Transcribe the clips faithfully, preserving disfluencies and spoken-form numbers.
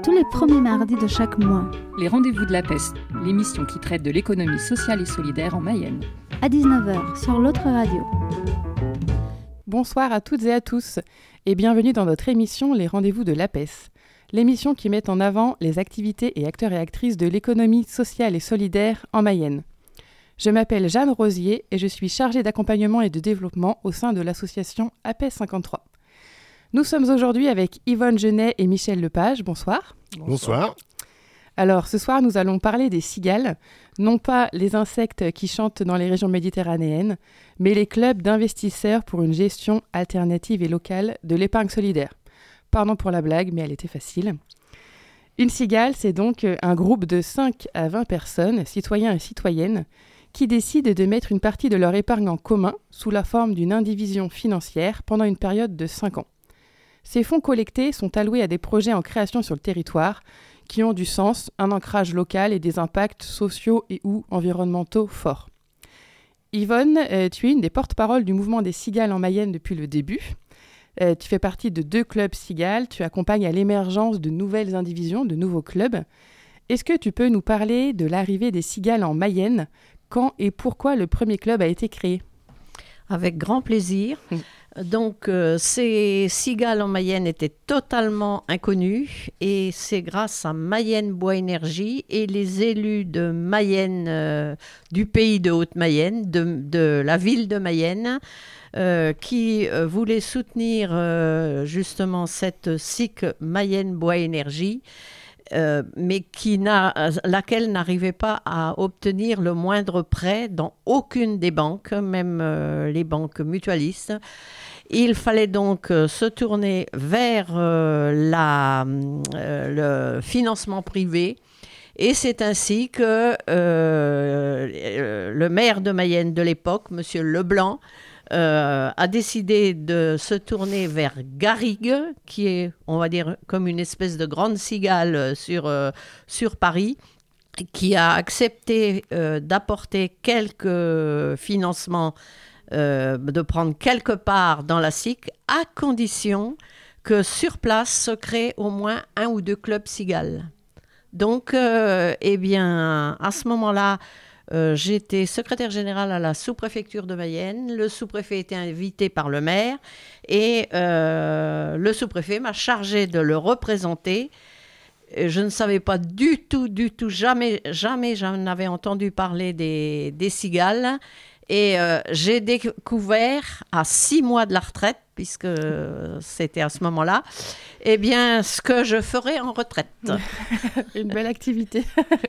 tous les premiers mardis de chaque mois. Les Rendez-vous de la Peste, l'émission qui traite de l'économie sociale et solidaire en Mayenne. À dix-neuf heures sur l'autre radio. Bonsoir à toutes et à tous et bienvenue dans notre émission Les Rendez-vous de l'A P E S, l'émission qui met en avant les activités et acteurs et actrices de l'économie sociale et solidaire en Mayenne. Je m'appelle Jeanne Rosier et je suis chargée d'accompagnement et de développement au sein de l'association A P E S cinquante-trois. Nous sommes aujourd'hui avec Yvonne Genet et Michel Lepage. Bonsoir. Bonsoir. Alors, ce soir, nous allons parler des cigales, non pas les insectes qui chantent dans les régions méditerranéennes, mais les clubs d'investisseurs pour une gestion alternative et locale de l'épargne solidaire. Pardon pour la blague, mais elle était facile. Une cigale, c'est donc un groupe de cinq à vingt personnes, citoyens et citoyennes, qui décident de mettre une partie de leur épargne en commun sous la forme d'une indivision financière pendant une période de cinq ans. Ces fonds collectés sont alloués à des projets en création sur le territoire qui ont du sens, un ancrage local et des impacts sociaux et ou environnementaux forts. Yvonne, euh, tu es une des porte-paroles du mouvement des cigales en Mayenne depuis le début. Euh, tu fais partie de deux clubs cigales, tu accompagnes à l'émergence de nouvelles indivisions, de nouveaux clubs. Est-ce que tu peux nous parler de l'arrivée des cigales en Mayenne ? Quand et pourquoi le premier club a été créé ? Avec grand plaisir. Mmh. Donc, euh, ces cigales en Mayenne étaient totalement inconnues et c'est grâce à Mayenne Bois Énergie et les élus de Mayenne, euh, du pays de Haute-Mayenne, de, de la ville de Mayenne, euh, qui euh, voulaient soutenir euh, justement cette S I C Mayenne Bois Énergie. Euh, mais qui n'a, laquelle n'arrivait pas à obtenir le moindre prêt dans aucune des banques, même euh, les banques mutualistes. Il fallait donc euh, se tourner vers euh, la, euh, le financement privé. Et c'est ainsi que euh, le maire de Mayenne de l'époque, M. Leblanc, Euh, a décidé de se tourner vers Garrigue, qui est, on va dire, comme une espèce de grande cigale sur, euh, sur Paris, qui a accepté euh, d'apporter quelques financements, euh, de prendre quelque part dans la S I C, à condition que sur place se crée au moins un ou deux clubs cigales. Donc, euh, eh bien, à ce moment-là, Euh, j'étais secrétaire générale à la sous-préfecture de Mayenne. Le sous-préfet était invité par le maire et euh, le sous-préfet m'a chargé de le représenter. Je ne savais pas du tout, du tout, jamais, jamais j'en avais entendu parler des, des cigales. Et euh, j'ai découvert à six mois de la retraite, puisque c'était à ce moment-là, eh bien, ce que je ferais en retraite. Une belle activité.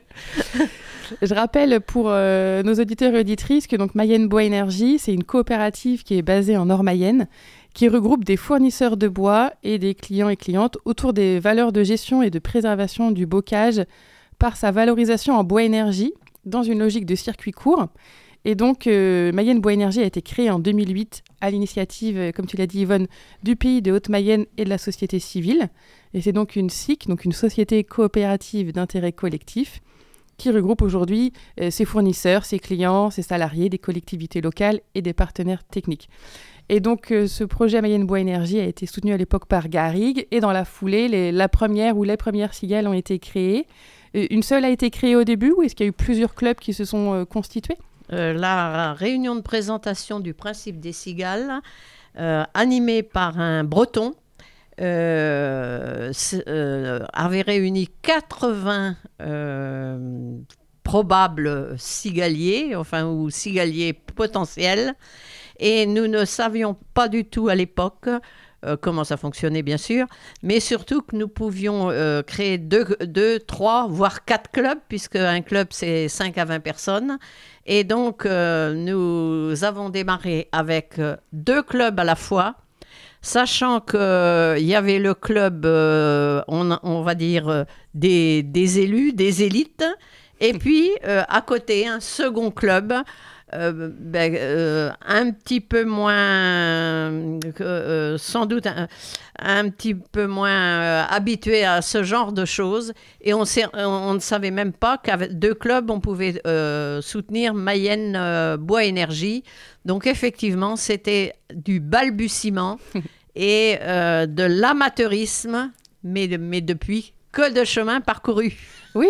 Je rappelle pour euh, nos auditeurs et auditrices que donc Mayenne Bois Énergie, c'est une coopérative qui est basée en Nord-Mayenne, qui regroupe des fournisseurs de bois et des clients et clientes autour des valeurs de gestion et de préservation du bocage par sa valorisation en bois énergie dans une logique de circuit court. Et donc, euh, Mayenne Bois Énergie a été créée en deux mille huit à l'initiative, euh, comme tu l'as dit Yvonne, du pays de Haute-Mayenne et de la société civile. Et c'est donc une S I C, donc une société coopérative d'intérêt collectif, qui regroupe aujourd'hui euh, ses fournisseurs, ses clients, ses salariés, des collectivités locales et des partenaires techniques. Et donc, euh, ce projet Mayenne Bois Énergie a été soutenu à l'époque par Garrigue. Et dans la foulée, les, la première ou les premières cigales ont été créées. Euh, une seule a été créée au début ou est-ce qu'il y a eu plusieurs clubs qui se sont euh, constitués ? Euh, la réunion de présentation du principe des cigales, euh, animée par un breton, euh, euh, avait réuni quatre-vingts euh, probables cigaliers, enfin, ou cigaliers potentiels, et nous ne savions pas du tout à l'époque euh, comment ça fonctionnait, bien sûr, mais surtout que nous pouvions euh, créer deux, deux, trois, voire quatre clubs, puisque un club, c'est cinq à vingt personnes. Et donc, euh, nous avons démarré avec euh, deux clubs à la fois, sachant qu'il euh, y avait le club, euh, on, on va dire, euh, des, des élus, des élites, et puis euh, à côté, un second club, euh, ben, euh, un petit peu moins, euh, sans doute un, un petit peu moins euh, habitué à ce genre de choses. Et on, sait, on ne savait même pas qu'avec deux clubs, on pouvait euh, soutenir Mayenne euh, Bois Énergie. Donc effectivement, c'était du balbutiement et euh, de l'amateurisme, mais, mais depuis que de chemin parcouru. Oui,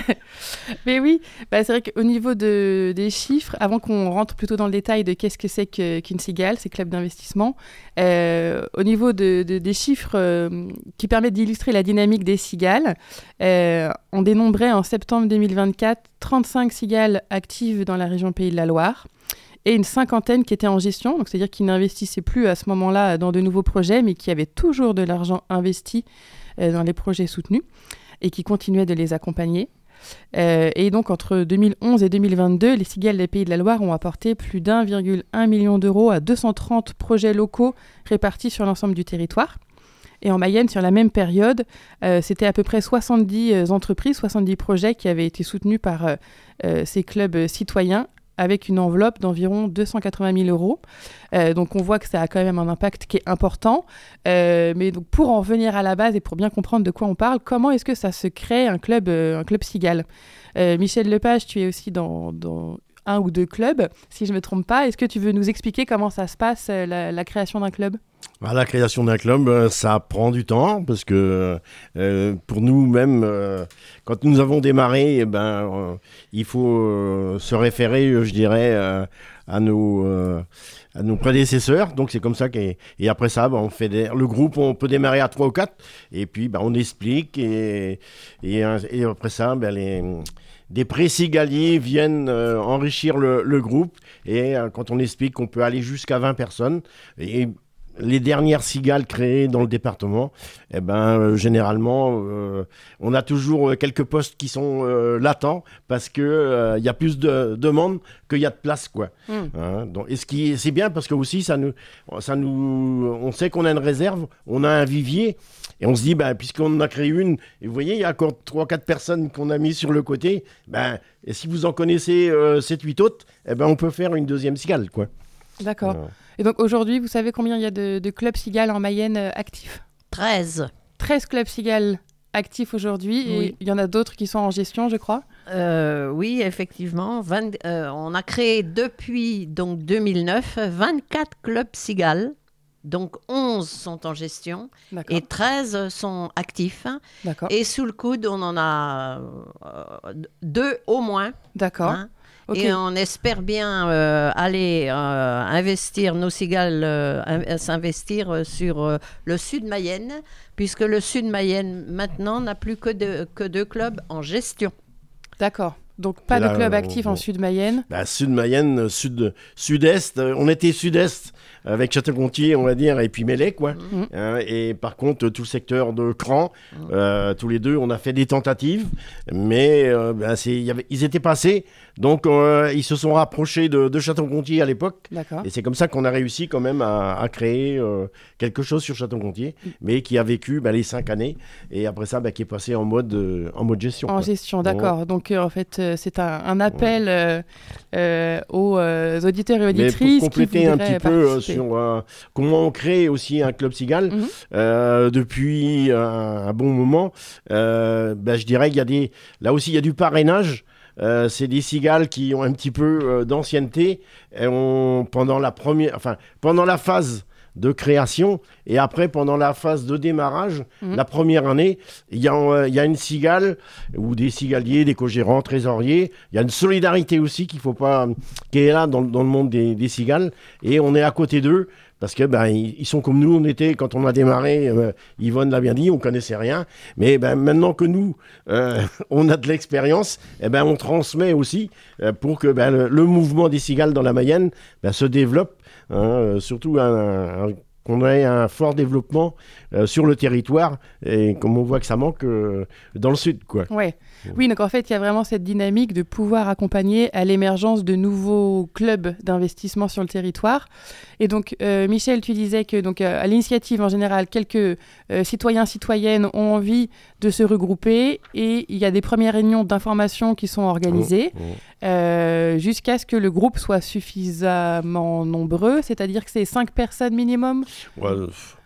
mais oui, bah, c'est vrai qu'au niveau de, des chiffres, avant qu'on rentre plutôt dans le détail de qu'est-ce que c'est que, qu'une cigale, ces clubs d'investissement, euh, au niveau de, de, des chiffres euh, qui permettent d'illustrer la dynamique des cigales, euh, on dénombrait en septembre deux mille vingt-quatre trente-cinq cigales actives dans la région Pays de la Loire et une cinquantaine qui étaient en gestion, donc c'est-à-dire qui n'investissaient plus à ce moment-là dans de nouveaux projets, mais qui avaient toujours de l'argent investi euh, dans les projets soutenus et qui continuaient de les accompagner. Euh, et donc, entre deux mille onze et deux mille vingt-deux, les cigales des Pays de la Loire ont apporté plus d'un virgule un million d'euros à deux cent trente projets locaux répartis sur l'ensemble du territoire. Et en Mayenne, sur la même période, euh, c'était à peu près soixante-dix euh, entreprises, soixante-dix projets qui avaient été soutenus par euh, euh, ces clubs euh, citoyens, avec une enveloppe d'environ deux cent quatre-vingt mille euros. Euh, donc on voit que ça a quand même un impact qui est important. Euh, mais donc pour en revenir à la base et pour bien comprendre de quoi on parle, comment est-ce que ça se crée un club, euh, un club cigale ? euh, Michel Lepage, tu es aussi dans, dans un ou deux clubs, si je ne me trompe pas. Est-ce que tu veux nous expliquer comment ça se passe, euh, la, la création d'un club ? Bah, la création d'un club, ça prend du temps parce que euh, pour nous-mêmes, euh, quand nous avons démarré, eh ben, euh, il faut euh, se référer, je dirais, euh, à, nos, euh, à nos prédécesseurs. Donc c'est comme ça qu'est... Et après ça, bah, on fait des... le groupe, on peut démarrer à trois ou quatre et puis bah, on explique et, et, et après ça, bah, les... des pré-cigaliers viennent euh, enrichir le, le groupe et euh, quand on explique qu'on peut aller jusqu'à vingt personnes et les dernières cigales créées dans le département, eh ben, euh, généralement, euh, on a toujours quelques postes qui sont euh, latents parce qu'il euh, y a plus de demandes qu'il y a de place, quoi. Mm. Hein, donc, et ce qui, c'est bien parce que aussi, ça nous, ça nous, on sait qu'on a une réserve, on a un vivier et on se dit, ben, puisqu'on en a créé une, et vous voyez, il y a encore trois quatre personnes qu'on a mis sur le côté, ben, et si vous en connaissez euh, sept huit autres, eh ben, on peut faire une deuxième cigale, quoi. D'accord. Euh... Et donc aujourd'hui, vous savez combien il y a de, de clubs cigales en Mayenne euh, actifs ? treize. treize clubs cigales actifs aujourd'hui, oui. Et il y en a d'autres qui sont en gestion, je crois ? euh, Oui, effectivement. vingt, euh, on a créé depuis donc, deux mille neuf vingt-quatre clubs cigales. Donc onze sont en gestion. D'accord. Et treize sont actifs. D'accord. Et sous le coude, on en a euh, deux au moins. D'accord. Hein. Okay. Et on espère bien euh, aller euh, investir, nos cigales, euh, s'investir sur euh, le sud Mayenne, puisque le sud Mayenne, maintenant, n'a plus que, de, que deux clubs en gestion. D'accord. Donc, pas là, de club actif on, en sud Mayenne. Bah, sud Mayenne, sud, sud-est. On était sud-est avec Château-Gontier, on va dire, et puis Mélé, quoi. Mmh. Hein, et par contre, tout le secteur de Cran, mmh. euh, tous les deux, on a fait des tentatives, mais euh, bah, c'est, y avait, ils étaient passés. Donc, euh, ils se sont rapprochés de, de Château-Gontier à l'époque. D'accord. Et c'est comme ça qu'on a réussi quand même à, à créer euh, quelque chose sur Château-Gontier, mmh. mais qui a vécu bah, les cinq années. Et après ça, bah, qui est passé en mode, euh, en mode gestion. En quoi. gestion, d'accord. Ouais. Donc, euh, en fait, euh, c'est un, un appel ouais. euh, euh, aux euh, auditeurs et auditrices. Mais pour compléter un petit peu euh, sur euh, comment on crée aussi un club cigale, mmh. euh, depuis un, un bon moment, euh, bah, je dirais qu'il y a des... Là aussi, il y a du parrainage. Euh, c'est des cigales qui ont un petit peu euh, d'ancienneté et on, pendant la première, enfin pendant la phase de création et après pendant la phase de démarrage, mmh. la première année, il y a euh, il y a une cigale ou des cigaliers, des co-gérants, trésoriers. Il y a une solidarité aussi qu'il faut pas, qui est là dans, dans le monde des, des cigales et on est à côté d'eux. Parce que ben ils sont comme nous, on était quand on a démarré. Euh, Yvonne l'a bien dit, on connaissait rien. Mais ben maintenant que nous, euh, on a de l'expérience, eh ben on transmet aussi euh, pour que ben, le, le mouvement des cigales dans la Mayenne ben, se développe. Hein, euh, surtout un, un, qu'on ait un fort développement euh, sur le territoire et comme on voit que ça manque euh, dans le sud, quoi. Ouais. Oui, donc en fait, il y a vraiment cette dynamique de pouvoir accompagner à l'émergence de nouveaux clubs d'investissement sur le territoire. Et donc, euh, Michel, tu disais que donc, euh, à l'initiative, en général, quelques euh, citoyens, citoyennes ont envie de se regrouper et il y a des premières réunions d'information qui sont organisées mmh, mmh. Euh, jusqu'à ce que le groupe soit suffisamment nombreux, c'est-à-dire que c'est cinq personnes minimum. Ouais,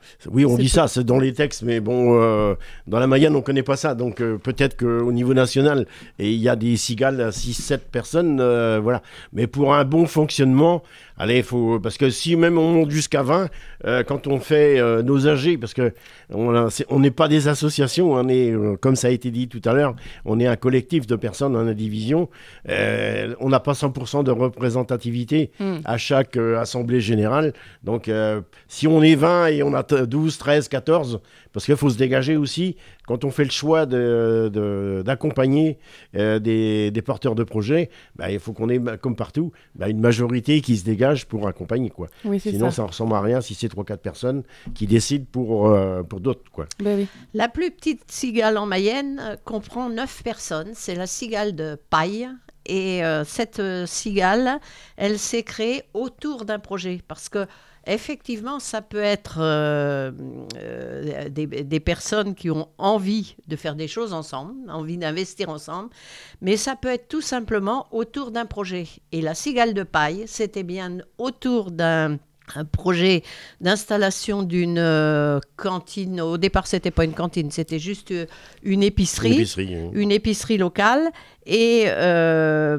Oui, on C'est dit tout. ça, c'est dans les textes, mais bon, euh, dans la Mayenne, on ne connaît pas ça. Donc euh, peut-être qu'au niveau national, et il y a des cigales à six sept personnes, euh, voilà. Mais pour un bon fonctionnement, allez, faut, parce que si même on monte jusqu'à vingt, euh, quand on fait euh, nos A G, parce que on a- c'est- on n'est pas des associations, on est, euh, comme ça a été dit tout à l'heure, on est un collectif de personnes en indivision. Euh, on n'a pas cent pour cent de représentativité Mm. à chaque euh, assemblée générale. Donc, euh, si on est vingt et on a t- douze, treize, quatorze, parce qu'il faut se dégager aussi, quand on fait le choix de, de- d'accompagner euh, des, des porteurs de projets, bah, il faut qu'on ait, bah, comme partout, bah, une majorité qui se dégage pour accompagner, quoi. Oui, c'est Sinon, ça. ça ne ressemble à rien si c'est trois quatre personnes qui décident pour, euh, pour d'autres, quoi. Ben oui. La plus petite cigale en Mayenne euh, comprend neuf personnes. C'est la cigale de Paille. Et euh, cette euh, cigale, elle s'est créée autour d'un projet. Parce que, effectivement, ça peut être euh, euh, des, des personnes qui ont envie de faire des choses ensemble, envie d'investir ensemble. Mais ça peut être tout simplement autour d'un projet. Et la cigale de Paille, c'était bien autour d'un un projet d'installation d'une euh, cantine. Au départ, c'était pas une cantine, c'était juste euh, une épicerie, Une épicerie, hein. une épicerie locale. Et euh,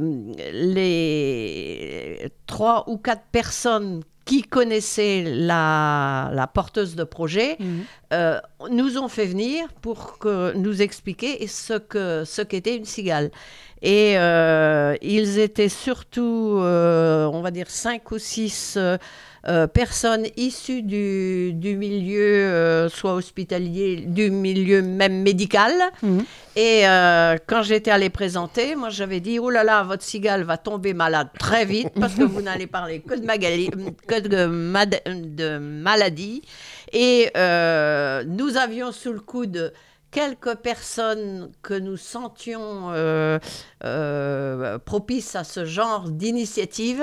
les trois ou quatre personnes qui connaissaient la, la porteuse de projet Mhm. euh, nous ont fait venir pour que, nous expliquer ce, que, ce qu'était une cigale. Et euh, ils étaient surtout, euh, on va dire, cinq ou six euh, euh, personnes issues du, du milieu, euh, soit hospitalier, du milieu même médical. Mhm. Et euh, quand j'étais allée présenter, moi j'avais dit, oh là là, votre cigale va tomber malade très vite parce que vous n'allez parler que de, magali- que de, mad- de maladie. Et euh, nous avions sous le coude quelques personnes que nous sentions euh, euh, propices à ce genre d'initiative.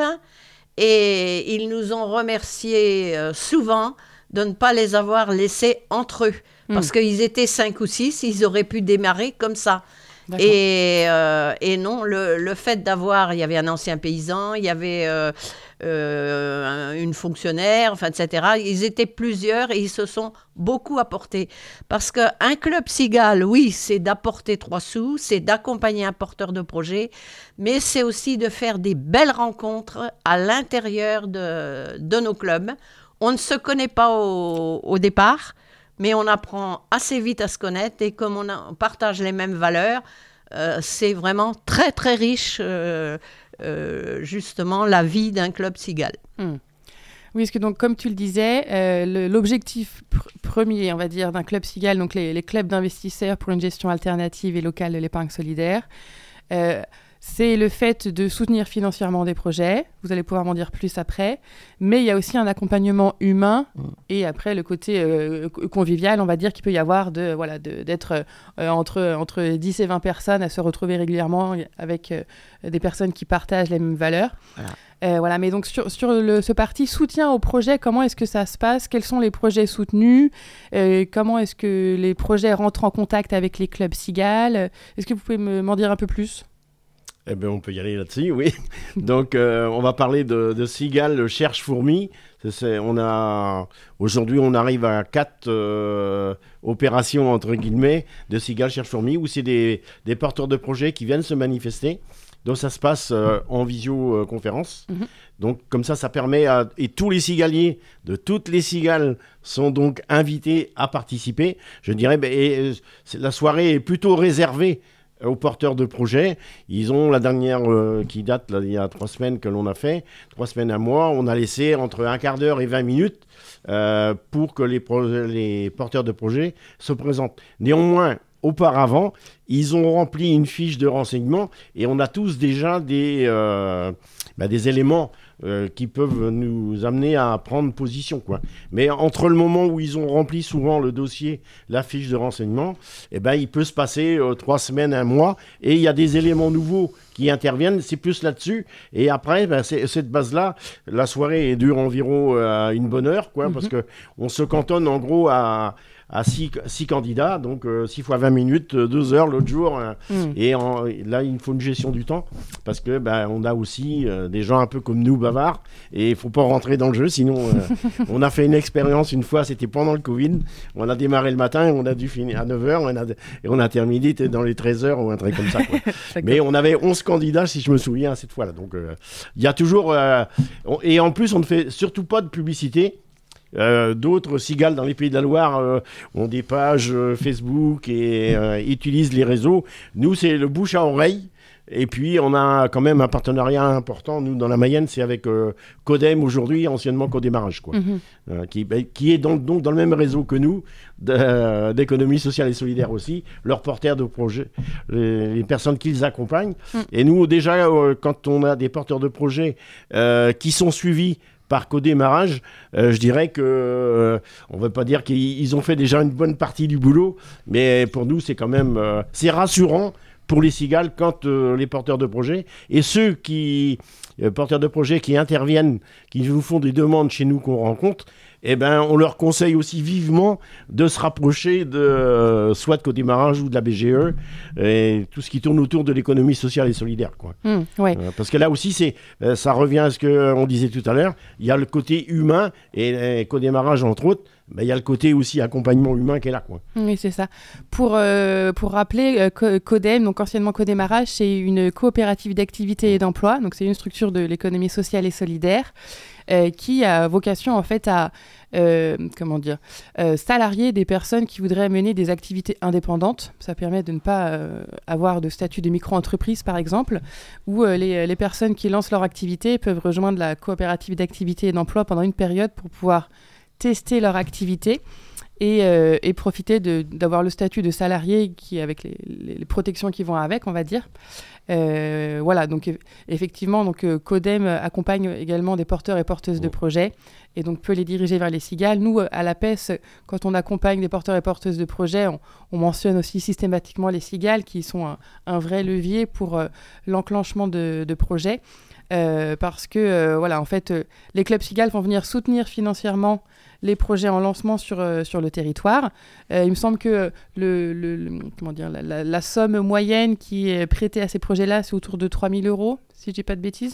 Et ils nous ont remerciés euh, souvent de ne pas les avoir laissés entre eux. Parce Mm. qu'ils étaient cinq ou six, ils auraient pu démarrer comme ça. D'accord. Et, euh, et non, le, le fait d'avoir, il y avait un ancien paysan, il y avait euh, euh, un- une fonctionnaire, enfin, et cetera. Ils étaient plusieurs et ils se sont beaucoup apportés. Parce qu'un club cigale, oui, c'est d'apporter trois sous, c'est d'accompagner un porteur de projet, mais c'est aussi de faire des belles rencontres à l'intérieur de, de nos clubs. On ne se connaît pas au, au départ, mais on apprend assez vite à se connaître et comme on, a- on partage les mêmes valeurs, euh, c'est vraiment très très riche euh, euh, justement la vie d'un club cigale. Oui, parce que donc, comme tu le disais, euh, le- l'objectif pr- premier, on va dire, d'un club cigale, donc les, les clubs d'investisseurs pour une gestion alternative et locale de l'épargne solidaire, euh, c'est le fait de soutenir financièrement des projets. Vous allez pouvoir m'en dire plus après. Mais il y a aussi un accompagnement humain Mm. et après le côté euh, co- convivial, on va dire, qu'il peut y avoir de, voilà, de, d'être euh, entre, entre dix et vingt personnes à se retrouver régulièrement avec euh, des personnes qui partagent les mêmes valeurs. Voilà. Euh, voilà, mais donc sur, sur le, ce parti soutien au projet, comment est-ce que ça se passe? Quels sont les projets soutenus? Euh, comment est-ce que les projets rentrent en contact avec les clubs cigales? Est-ce que vous pouvez me, m'en dire un peu plus? Eh ben, on peut y aller là-dessus, oui. Donc, euh, on va parler de, de cigales cherche fourmis. C'est, c'est- on a, aujourd'hui, on arrive à quatre euh, opérations, entre guillemets, de cigales cherche fourmis, où c'est des, des porteurs de projets qui viennent se manifester. Donc, ça se passe euh, en visioconférence. Mhm. Donc, comme ça, ça permet à... Et tous les cigaliers de toutes les cigales sont donc invités à participer. Je dirais, ben, et, euh, c'est- la soirée est plutôt réservée aux porteurs de projets. Ils ont la dernière euh, qui date, là, il y a trois semaines que l'on a fait, trois semaines, un mois, on a laissé entre un quart d'heure et vingt minutes euh, pour que les, pro- les porteurs de projets se présentent. Néanmoins, auparavant, ils ont rempli une fiche de renseignement et on a tous déjà des, euh, bah, des éléments euh, qui peuvent nous amener à prendre position, quoi. Mais entre le moment où ils ont rempli souvent le dossier, la fiche de renseignement, eh ben, il peut se passer euh, trois semaines, un mois, et il y a des éléments nouveaux qui interviennent, c'est plus là-dessus. Et après, ben, c'est, cette base-là, la soirée dure environ euh, une bonne heure, quoi, Mhm. parce qu'on se cantonne en gros à, à six, six candidats, donc euh, six fois vingt minutes, deux heures l'autre jour. Euh, mmh. Et en, là, il faut une gestion du temps parce que ben, on a aussi euh, des gens un peu comme nous, bavards, et il ne faut pas rentrer dans le jeu, sinon euh, on a fait une expérience une fois, c'était pendant le Covid. On a démarré le matin et on a dû finir à neuf heures on a, et on a terminé dans les treize heures ou un truc comme ça. Quoi. Mais on avait onze candidats, si je me souviens, cette fois-là. Donc, il euh, y a toujours... Euh, on, et en plus, on ne fait surtout pas de publicité. Euh, d'autres cigales dans les Pays de la Loire euh, ont des pages euh, Facebook et euh, utilisent les réseaux. Nous, c'est le bouche à oreille. Et puis, on a quand même un partenariat important. Nous, dans la Mayenne, c'est avec euh, Codem aujourd'hui, anciennement Codémarage, quoi. Mm-hmm. Euh, qui, bah, qui est donc, donc dans le même réseau que nous, de, euh, d'économie sociale et solidaire aussi, leurs porteurs de projets, les, les personnes qu'ils accompagnent. Mm. Et nous, déjà, euh, quand on a des porteurs de projets euh, qui sont suivis par Codémarage, euh, je dirais que, euh, on ne veut pas dire qu'ils ont fait déjà une bonne partie du boulot, mais pour nous, c'est quand même, euh, c'est rassurant pour les cigales quand euh, les porteurs de projets et ceux qui, euh, porteurs de projets qui interviennent, qui nous font des demandes chez nous qu'on rencontre, eh ben, on leur conseille aussi vivement de se rapprocher de euh, soit de Codémarage ou de la B G E et tout ce qui tourne autour de l'économie sociale et solidaire, quoi. Mmh, ouais. euh, parce que là aussi, c'est, euh, ça revient à ce qu'on disait tout à l'heure, il y a le côté humain et, et Codémarage entre autres. Ben, il y a le côté aussi accompagnement humain qui est là, quoi. Oui, c'est ça. Pour, euh, pour rappeler, euh, Codem, donc anciennement Codémarage, c'est une coopérative d'activité et d'emploi. Donc, c'est une structure de l'économie sociale et solidaire euh, qui a vocation, en fait, à euh, comment dire, euh, salarier des personnes qui voudraient mener des activités indépendantes. Ça permet de ne pas euh, avoir de statut de micro-entreprise, par exemple, où euh, les, les personnes qui lancent leur activité peuvent rejoindre la coopérative d'activité et d'emploi pendant une période pour pouvoir tester leur activité et, euh, et profiter de, d'avoir le statut de salarié qui, avec les, les, les protections qui vont avec, on va dire. Euh, voilà, donc effectivement, donc, euh, Codem accompagne également des porteurs et porteuses oh. de projets et donc peut les diriger vers les cigales. Nous, à la P E S, quand on accompagne des porteurs et porteuses de projets, on, on mentionne aussi systématiquement les cigales qui sont un, un vrai levier pour euh, l'enclenchement de, de projets. Euh, parce que, euh, voilà, en fait, euh, les clubs cigales vont venir soutenir financièrement les projets en lancement sur, euh, sur le territoire. Euh, il me semble que le, le, le, comment dire, la, la, la somme moyenne qui est prêtée à ces projets-là, c'est autour de trois mille euros, si je ne dis pas de bêtises.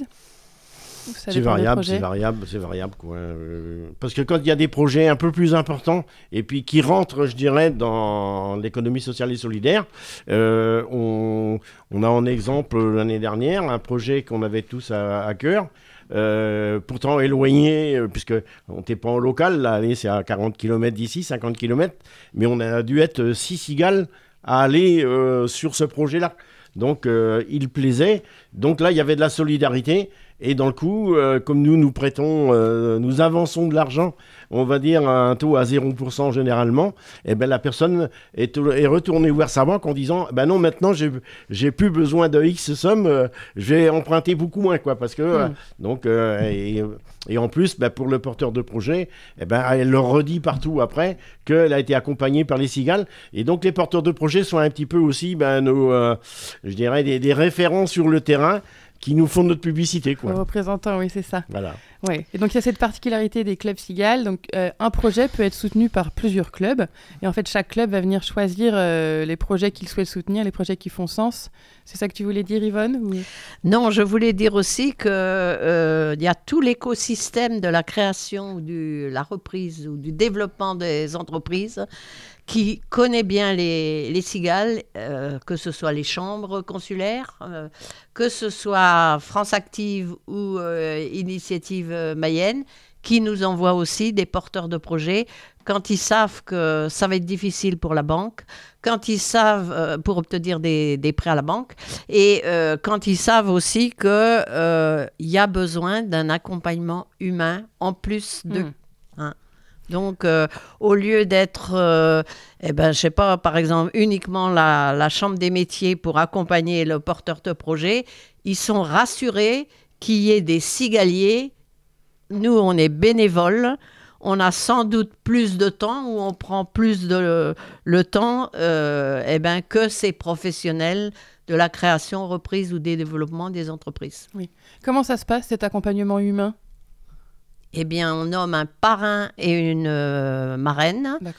Ça c'est variable, c'est variable, c'est variable, quoi. Euh, parce que quand il y a des projets un peu plus importants et puis qui rentrent, je dirais, dans l'économie sociale et solidaire, euh, on, on a en exemple l'année dernière un projet qu'on avait tous à, à cœur. Euh, pourtant éloigné, euh, puisque on n'était pas en local, là, allez, c'est à quarante kilomètres d'ici, cinquante kilomètres, mais on a dû être six cigales à aller euh, sur ce projet-là. Donc, euh, il plaisait. Donc là, il y avait de la solidarité. Et dans le coup, euh, comme nous, nous prêtons, euh, nous avançons de l'argent, on va dire un taux à zéro pour cent généralement, et ben la personne est, est retournée voir sa banque en disant, ben non, maintenant, j'ai, j'ai plus besoin de X somme, euh, je vais emprunter beaucoup moins, quoi, parce que, mmh. euh, donc, euh, et, et en plus, ben, pour le porteur de projet, eh ben, elle leur redit partout après qu'elle a été accompagnée par les cigales, et donc les porteurs de projet sont un petit peu aussi, ben, nos, euh, je dirais, des, des référents sur le terrain, qui nous font notre publicité, quoi. Les représentants, oui, c'est ça. Voilà. Ouais. Et donc, il y a cette particularité des clubs cigales. Donc, euh, un projet peut être soutenu par plusieurs clubs. Et en fait, chaque club va venir choisir euh, les projets qu'il souhaite soutenir, les projets qui font sens. C'est ça que tu voulais dire, Yvonne, ou... Non, je voulais dire aussi qu'il euh, y a tout l'écosystème de la création, ou de la reprise ou du développement des entreprises qui connaît bien les, les cigales, euh, que ce soit les chambres consulaires, euh, que ce soit France Active ou euh, Initiative Mayenne, qui nous envoient aussi des porteurs de projets quand ils savent que ça va être difficile pour la banque, quand ils savent, euh, pour obtenir des, des prêts à la banque, et euh, quand ils savent aussi qu'il euh, y a besoin d'un accompagnement humain en plus d'eux. Mmh. Hein. Donc, euh, au lieu d'être, euh, eh ben, je sais pas, par exemple, uniquement la, la Chambre des métiers pour accompagner le porteur de projet, ils sont rassurés qu'il y ait des cigaliers. Nous, on est bénévoles. On a sans doute plus de temps, ou on prend plus de le, le temps euh, eh ben, que ces professionnels de la création, reprise ou des développements des entreprises. Oui. Comment ça se passe, cet accompagnement humain ? Eh bien, on nomme un parrain et une euh, marraine. D'accord.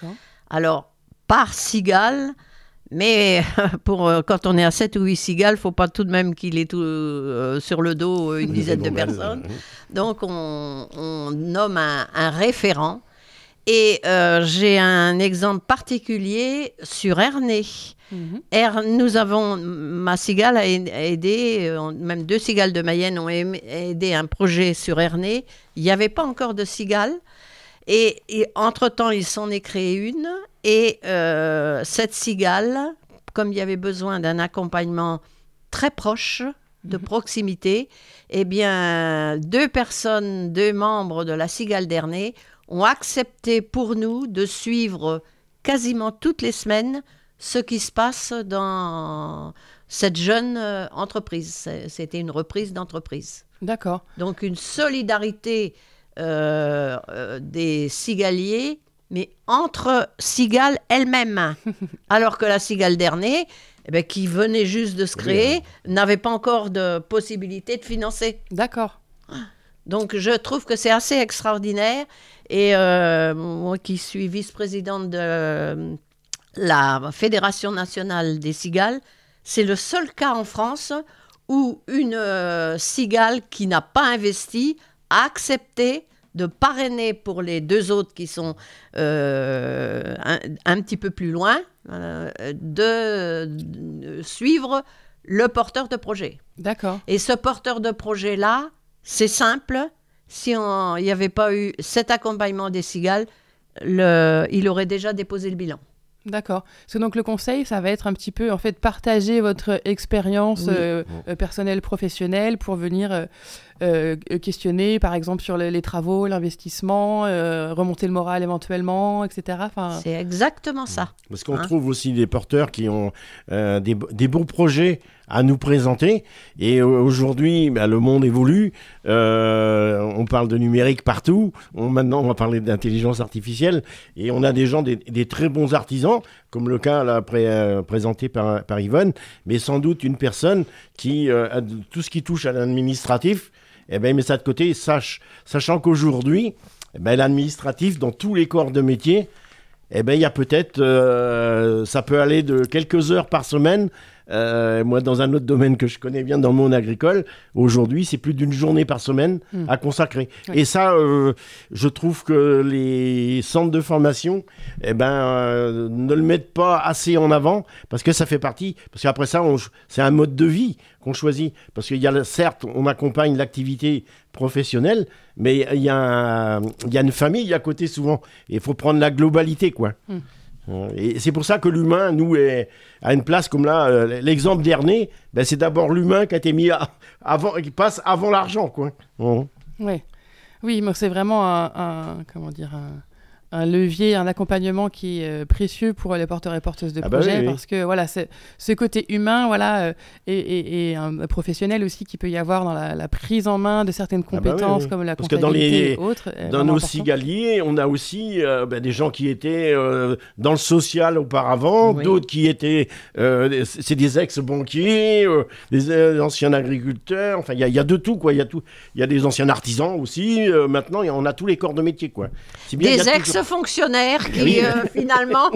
Alors, par cigale, mais pour, quand on est à sept ou huit cigales, il ne faut pas tout de même qu'il ait tout, euh, sur le dos une dizaine de personnes. Donc, on, on nomme un, un référent. Et euh, j'ai un exemple particulier sur Ernée. Mm-hmm. Er, nous avons, ma cigale a aidé, euh, même deux cigales de Mayenne ont aidé un projet sur Ernée. Il n'y avait pas encore de cigale. Et, et entre-temps, il s'en est créé une. Et euh, cette cigale, comme il y avait besoin d'un accompagnement très proche, de mmh. proximité, eh bien, deux personnes, deux membres de la cigale d'Ernée ont accepté pour nous de suivre quasiment toutes les semaines ce qui se passe dans cette jeune euh, entreprise. C'était une reprise d'entreprise. D'accord. Donc, une solidarité euh, euh, des cigaliers, mais entre cigales elles-mêmes. Alors que la cigale d'Ernée, eh bien, qui venait juste de se créer, oui. n'avait pas encore de possibilité de financer. D'accord. Donc, je trouve que c'est assez extraordinaire. Et euh, moi qui suis vice-présidente de la Fédération nationale des cigales, c'est le seul cas en France où une euh, cigale qui n'a pas investi a accepté de parrainer pour les deux autres qui sont euh, un, un petit peu plus loin, euh, de, de suivre le porteur de projet. D'accord. Et ce porteur de projet-là, c'est simple. Si il n'y avait pas eu cet accompagnement des cigales, le, il aurait déjà déposé le bilan. D'accord. So, donc le conseil, ça va être un petit peu en fait partager votre expérience oui. euh, euh, personnelle, professionnelle pour venir euh, euh, questionner par exemple sur les, les travaux, l'investissement, euh, remonter le moral éventuellement, et cetera. Enfin... C'est exactement ça. Parce qu'on hein? trouve aussi des porteurs qui ont euh, des, des beaux projets à nous présenter. Et aujourd'hui, bah, le monde évolue. Euh, on parle de numérique partout. On, maintenant, on va parler d'intelligence artificielle. Et on a des gens, des, des très bons artisans, comme le cas là, pré, euh, présenté par, par Yvonne, mais sans doute une personne qui, euh, a tout ce qui touche à l'administratif, eh ben, met ça de côté, sache, sachant qu'aujourd'hui, eh ben, l'administratif, dans tous les corps de métier, eh ben, il y a peut-être, euh, ça peut aller de quelques heures par semaine. Euh, moi, dans un autre domaine que je connais bien, dans le monde agricole, aujourd'hui, c'est plus d'une journée par semaine mmh. à consacrer. Oui. Et ça, euh, je trouve que les centres de formation eh ben, euh, ne le mettent pas assez en avant, parce que ça fait partie, parce qu'après ça, on, c'est un mode de vie qu'on choisit. Parce qu'il y a, certes, on accompagne l'activité professionnelle, mais il y, a il y a une famille à côté souvent. Et il faut prendre la globalité, quoi. Mmh. Et c'est pour ça que l'humain, nous, est à une place comme là. Euh, l'exemple d'Ernée, ben, c'est d'abord l'humain qui a été mis à, avant, qui passe avant l'argent, quoi. Mmh. Oui, oui, mais c'est vraiment un, un comment dire, un, un levier, un accompagnement qui est euh, précieux pour les porteurs et porteuses de ah projets, bah oui, oui. parce que voilà, c'est, ce côté humain, voilà, euh, et, et, et un professionnel aussi qu'il peut y avoir dans la, la prise en main de certaines compétences ah bah oui, oui. comme la parce comptabilité que dans les, et autres. Dans nos important. cigaliers, on a aussi euh, bah, des gens qui étaient euh, dans le social auparavant, oui. d'autres qui étaient, euh, c'est des ex-banquiers, euh, des euh, anciens agriculteurs. Enfin, il y, y a de tout, quoi. Il y a tout. Il y a des anciens artisans aussi. Euh, maintenant, y a, on a tous les corps de métier, quoi. C'est bien, des ex fonctionnaires qui oui. euh, finalement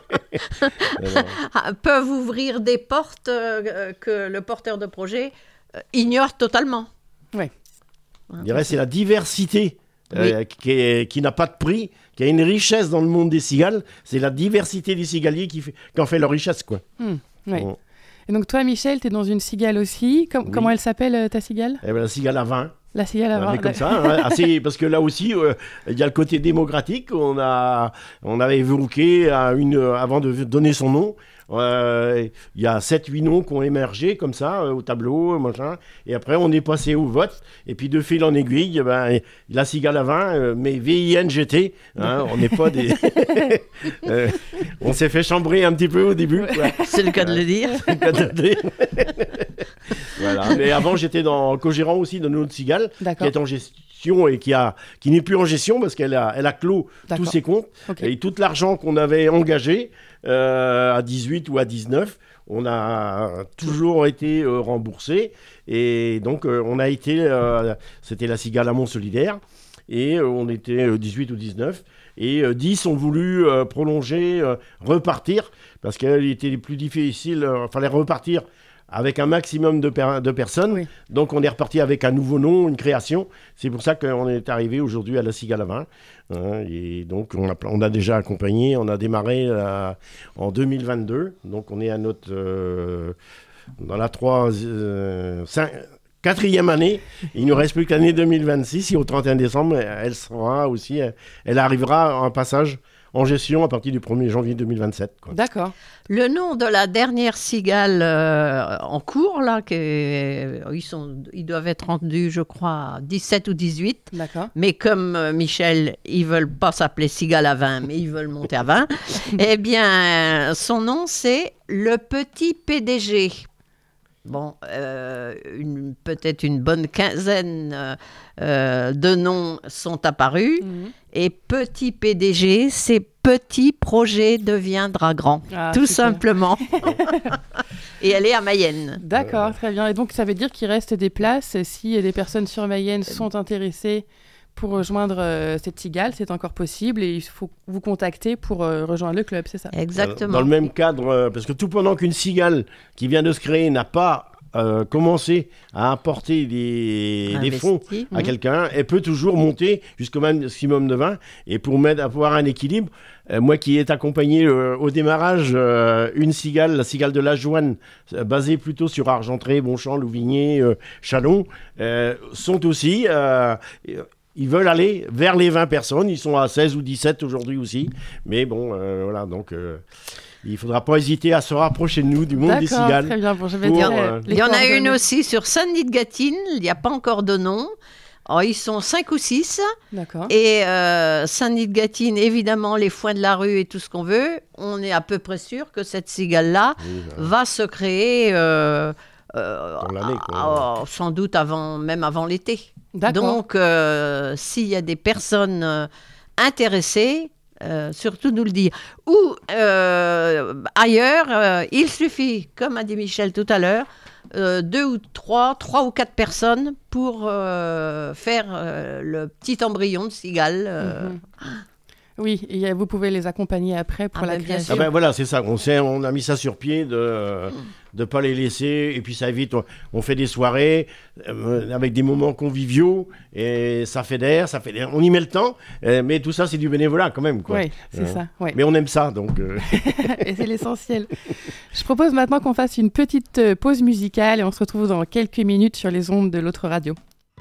peuvent ouvrir des portes euh, que le porteur de projet euh, ignore totalement. Oui. Je dirais c'est la diversité euh, oui. qui, est, qui n'a pas de prix, qui a une richesse dans le monde des cigales. C'est la diversité des cigaliers qui, fait, qui en fait leur richesse, quoi. Mmh, oui. Bon. Et donc toi, Michel, tu es dans une cigale aussi. Com- oui. Comment elle s'appelle, ta cigale ? Eh ben, la cigale à vin. La cigale à vin. Comme ça, hein, assez, parce que là aussi, il euh, y a le côté démocratique. On, a, on avait évoqué à une, avant de donner son nom. Il euh, y a sept huit noms qui ont émergé comme ça, euh, au tableau, machin. Et après, on est passé au vote. Et puis, de fil en aiguille, ben, la cigale à vin, euh, mais V I N G T. Hein, on n'est pas des... euh, on s'est fait chambrer un petit peu au début. Quoi. C'est le cas de le dire. C'est le cas de le dire. Voilà. Mais avant, j'étais dans co-gérant aussi de notre cigale, D'accord. qui est en gestion et qui, a, qui n'est plus en gestion parce qu'elle a, elle a clos D'accord. tous ses comptes. Okay. Et tout l'argent qu'on avait engagé euh, à dix-huit ou à dix-neuf, on a toujours été euh, remboursé. Et donc, euh, on a été, euh, c'était la cigale à Mont Solidaire. Et euh, on était euh, dix-huit ou dix-neuf. et euh, dix ont voulu euh, prolonger, euh, repartir, parce qu'il était plus difficile, il euh, fallait repartir avec un maximum de, per- de personnes. Oui. Donc on est reparti avec un nouveau nom, une création. C'est pour ça qu'on est arrivé aujourd'hui à la Cigale à vin. Hein, et donc on a, on a déjà accompagné, on a démarré euh, en deux mille vingt-deux. Donc on est à notre... Euh, dans la trois, euh, cinq, quatrième année. Il ne nous reste plus que l'année deux mille vingt-six. Et au trente et un décembre, elle sera aussi... Elle, elle arrivera en passage en gestion à partir du premier janvier deux mille vingt-sept. Quoi. D'accord. Le nom de la dernière cigale euh, en cours, là, que, euh, ils, sont, ils doivent être rendus, je crois, dix-sept ou dix-huit. D'accord. Mais comme euh, Michel, ils ne veulent pas s'appeler Cigale à vin, mais ils veulent monter à vingt, eh bien, son nom, c'est le petit P D G. Bon, euh, une, peut-être une bonne quinzaine euh, euh, de noms sont apparus. Mmh. Et petit P D G, c'est petit projet deviendra grand. Ah, tout super. Simplement. Et elle est à Mayenne. D'accord, très bien. Et donc, ça veut dire qu'il reste des places si des personnes sur Mayenne sont intéressées pour rejoindre euh, cette cigale, c'est encore possible et il faut vous contacter pour euh, rejoindre le club, c'est ça? Exactement. Dans le même cadre, euh, parce que tout pendant qu'une cigale qui vient de se créer n'a pas euh, commencé à apporter des, des fonds à mmh. quelqu'un, elle peut toujours monter jusqu'au maximum de vingt. Et pour m'aider à avoir un équilibre, euh, moi qui ai accompagné euh, au démarrage euh, une cigale, la cigale de la Joanne, euh, basée plutôt sur Argentré, Bonchamp, Louvigné, euh, Chalon, euh, sont aussi... Euh, Ils veulent aller vers les vingt personnes. Ils sont à seize ou dix-sept aujourd'hui aussi. Mais bon, euh, voilà, donc euh, il ne faudra pas hésiter à se rapprocher de nous, du monde D'accord, des cigales. Très bien, bon, je vais pour, dire euh, il y en a une aussi sur Saint-Denis-de-Gâtine. Il n'y a pas encore de nom. Alors, ils sont cinq ou six. D'accord. Et euh, Saint-Denis-de-Gâtine, évidemment, les foins de la rue et tout ce qu'on veut. On est à peu près sûr que cette cigale-là oui, ben... va se créer... Euh, Euh, l'année, quoi. Euh, sans doute avant, même avant l'été. D'accord. Donc, euh, s'il y a des personnes euh, intéressées, euh, surtout nous le dire. Ou euh, ailleurs, euh, il suffit, comme a dit Michel tout à l'heure, euh, deux ou trois, trois ou quatre personnes pour euh, faire euh, le petit embryon de cigale. Euh, mm-hmm. Oui, et vous pouvez les accompagner après pour ah la ben création. Ah ben voilà, c'est ça. On, sait, on a mis ça sur pied de ne euh, pas les laisser. Et puis ça évite, on, on fait des soirées euh, avec des moments conviviaux. Et ça fédère, ça fédère. On y met le temps. Euh, mais tout ça, c'est du bénévolat quand même. Quoi. Oui, c'est euh, ça. Ouais. Mais on aime ça. Donc, euh... et c'est l'essentiel. Je propose maintenant qu'on fasse une petite pause musicale. Et on se retrouve dans quelques minutes sur les ondes de l'autre radio.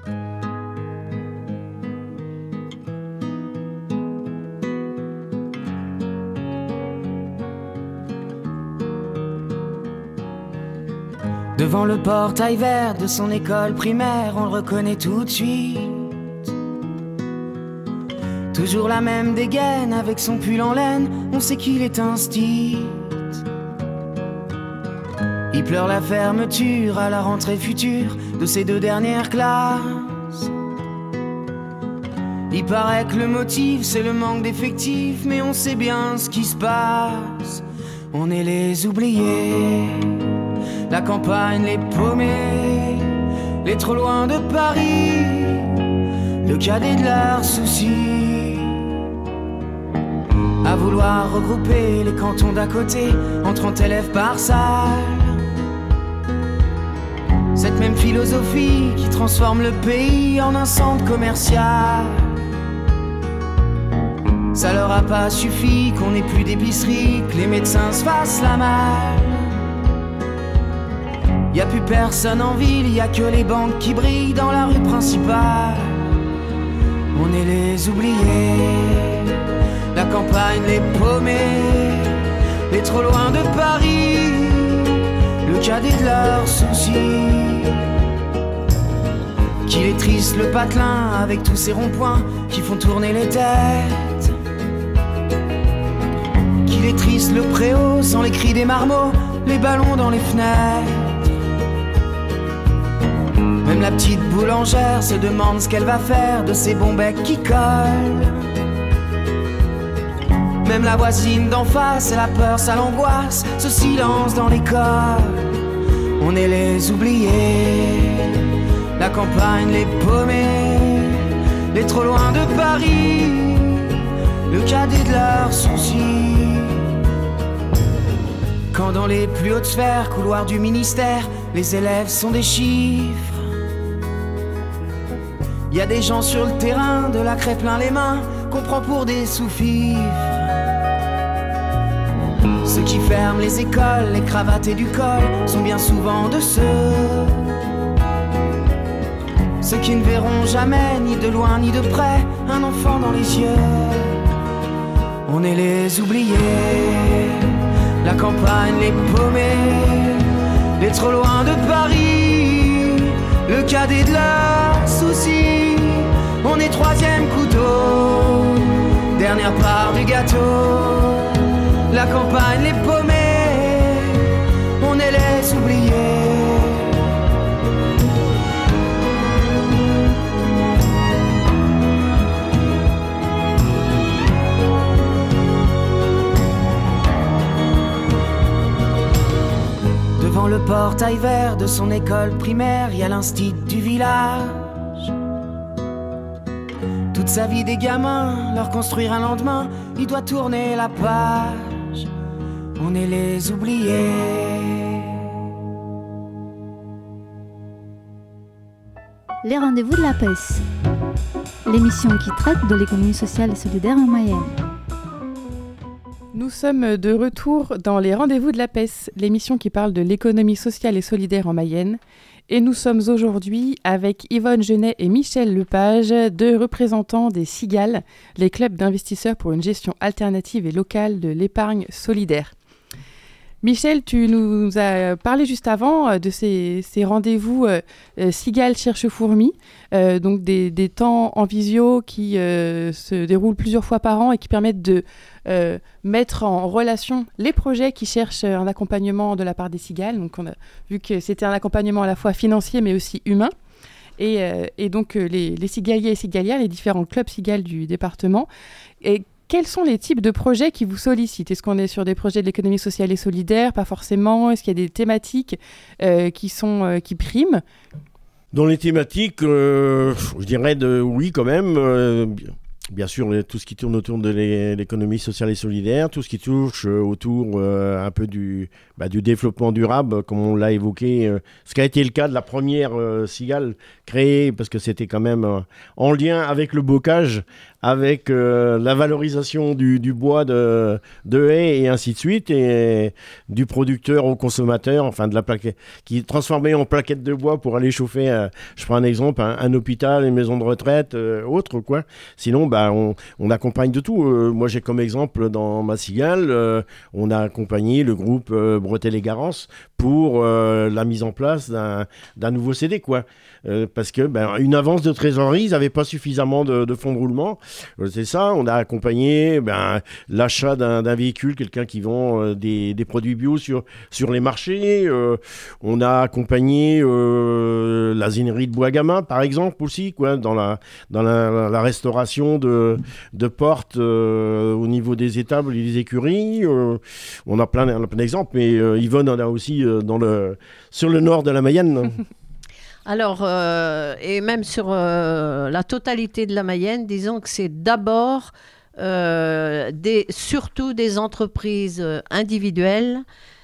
Devant le portail vert de son école primaire, on le reconnaît tout de suite. Toujours la même dégaine avec son pull en laine, on sait qu'il est un stit. Il pleure la fermeture à la rentrée future de ses deux dernières classes. Il paraît que le motif c'est le manque d'effectifs, mais on sait bien ce qui se passe. On est les oubliés, la campagne, les paumés, les trop loin de Paris, le cadet de leurs soucis. À vouloir regrouper les cantons d'à côté en trente élèves par salle. Cette même philosophie qui transforme le pays en un centre commercial. Ça leur a pas suffi qu'on ait plus d'épicerie, que les médecins se fassent la malle. Y a plus personne en ville, y a que les banques qui brillent dans la rue principale. On est les oubliés, la campagne, les paumés, les trop loin de Paris, le cadet de leurs soucis. Qu'il est triste le patelin avec tous ces ronds-points qui font tourner les têtes. Qu'il est triste le préau sans les cris des marmots, les ballons dans les fenêtres. Même la petite boulangère se demande ce qu'elle va faire de ces bons becs qui collent. Même la voisine d'en face, elle a peur, ça l'angoisse, ce silence dans l'école. On est les oubliés, la campagne, les paumés, les trop loin de Paris, le cadet de leurs soucis. Quand dans les plus hautes sphères, couloirs du ministère, les élèves sont des chiffres. Y a des gens sur le terrain, de la craie plein les mains, qu'on prend pour des sous-fifres. Ceux qui ferment les écoles, les cravates et du col, sont bien souvent de ceux Ceux qui ne verront jamais, ni de loin ni de près, un enfant dans les yeux. On est les oubliés, la campagne, les paumés, les trop loin de Paris, le cadet de leurs soucis. On est troisième couteau, dernière part du gâteau. La campagne, les paumés, on est les oubliés. Devant le portail vert de son école primaire, y a l'instit du village. Toute sa vie des gamins, leur construire un lendemain, il doit tourner la page. On est les oubliés. Les rendez-vous de la P E S, l'émission qui traite de l'économie sociale et solidaire en Mayenne. Nous sommes de retour dans les rendez-vous de la P E S, l'émission qui parle de l'économie sociale et solidaire en Mayenne. Et nous sommes aujourd'hui avec Yvonne Genet et Michel Lepage, deux représentants des Cigales, les clubs d'investisseurs pour une gestion alternative et locale de l'épargne solidaire. Michel, tu nous as parlé juste avant de ces, ces rendez-vous euh, Cigales cherche fourmis, euh, donc des, des temps en visio qui euh, se déroulent plusieurs fois par an et qui permettent de euh, mettre en relation les projets qui cherchent un accompagnement de la part des Cigales. Donc on a vu que c'était un accompagnement à la fois financier mais aussi humain. Et, euh, et donc les, les Cigaliers et Cigalières, les différents clubs Cigales du département. Et quels sont les types de projets qui vous sollicitent ? Est-ce qu'on est sur des projets de l'économie sociale et solidaire ? Pas forcément. Est-ce qu'il y a des thématiques euh, qui, sont, euh, qui priment ? Dans les thématiques, euh, je dirais de, oui quand même. Euh, bien sûr, tout ce qui tourne autour de l'é- l'économie sociale et solidaire, tout ce qui touche euh, autour euh, un peu du, bah, du développement durable, comme on l'a évoqué, euh, ce qui a été le cas de la première euh, Cigale créée, parce que c'était quand même euh, en lien avec le bocage, avec euh, la valorisation du, du bois de, de haies et ainsi de suite, et du producteur au consommateur, enfin de la plaquette, qui est transformée en plaquette de bois pour aller chauffer, euh, je prends un exemple, un, un hôpital, une maison de retraite, euh, autre quoi. Sinon, bah, on, on accompagne de tout. Euh, moi, j'ai comme exemple dans ma Cigale, euh, on a accompagné le groupe euh, Bretelles et Garance pour euh, la mise en place d'un, d'un nouveau C D, quoi. Euh, parce que ben, une avance de trésorerie, ils n'avaient pas suffisamment de, de fonds de roulement. Euh, c'est ça, on a accompagné ben, l'achat d'un, d'un véhicule, quelqu'un qui vend euh, des, des produits bio sur, sur les marchés. Euh, on a accompagné euh, la zinerie de Bois-Gamin, par exemple, aussi, quoi, dans la, dans la, la restauration de, de portes euh, au niveau des étables et des écuries. Euh, on a plein, on a plein d'exemples, mais euh, Yvonne en a aussi euh, dans le, sur le nord de la Mayenne. Alors, euh, et même sur euh, la totalité de la Mayenne, disons que c'est d'abord, euh, des, surtout des entreprises individuelles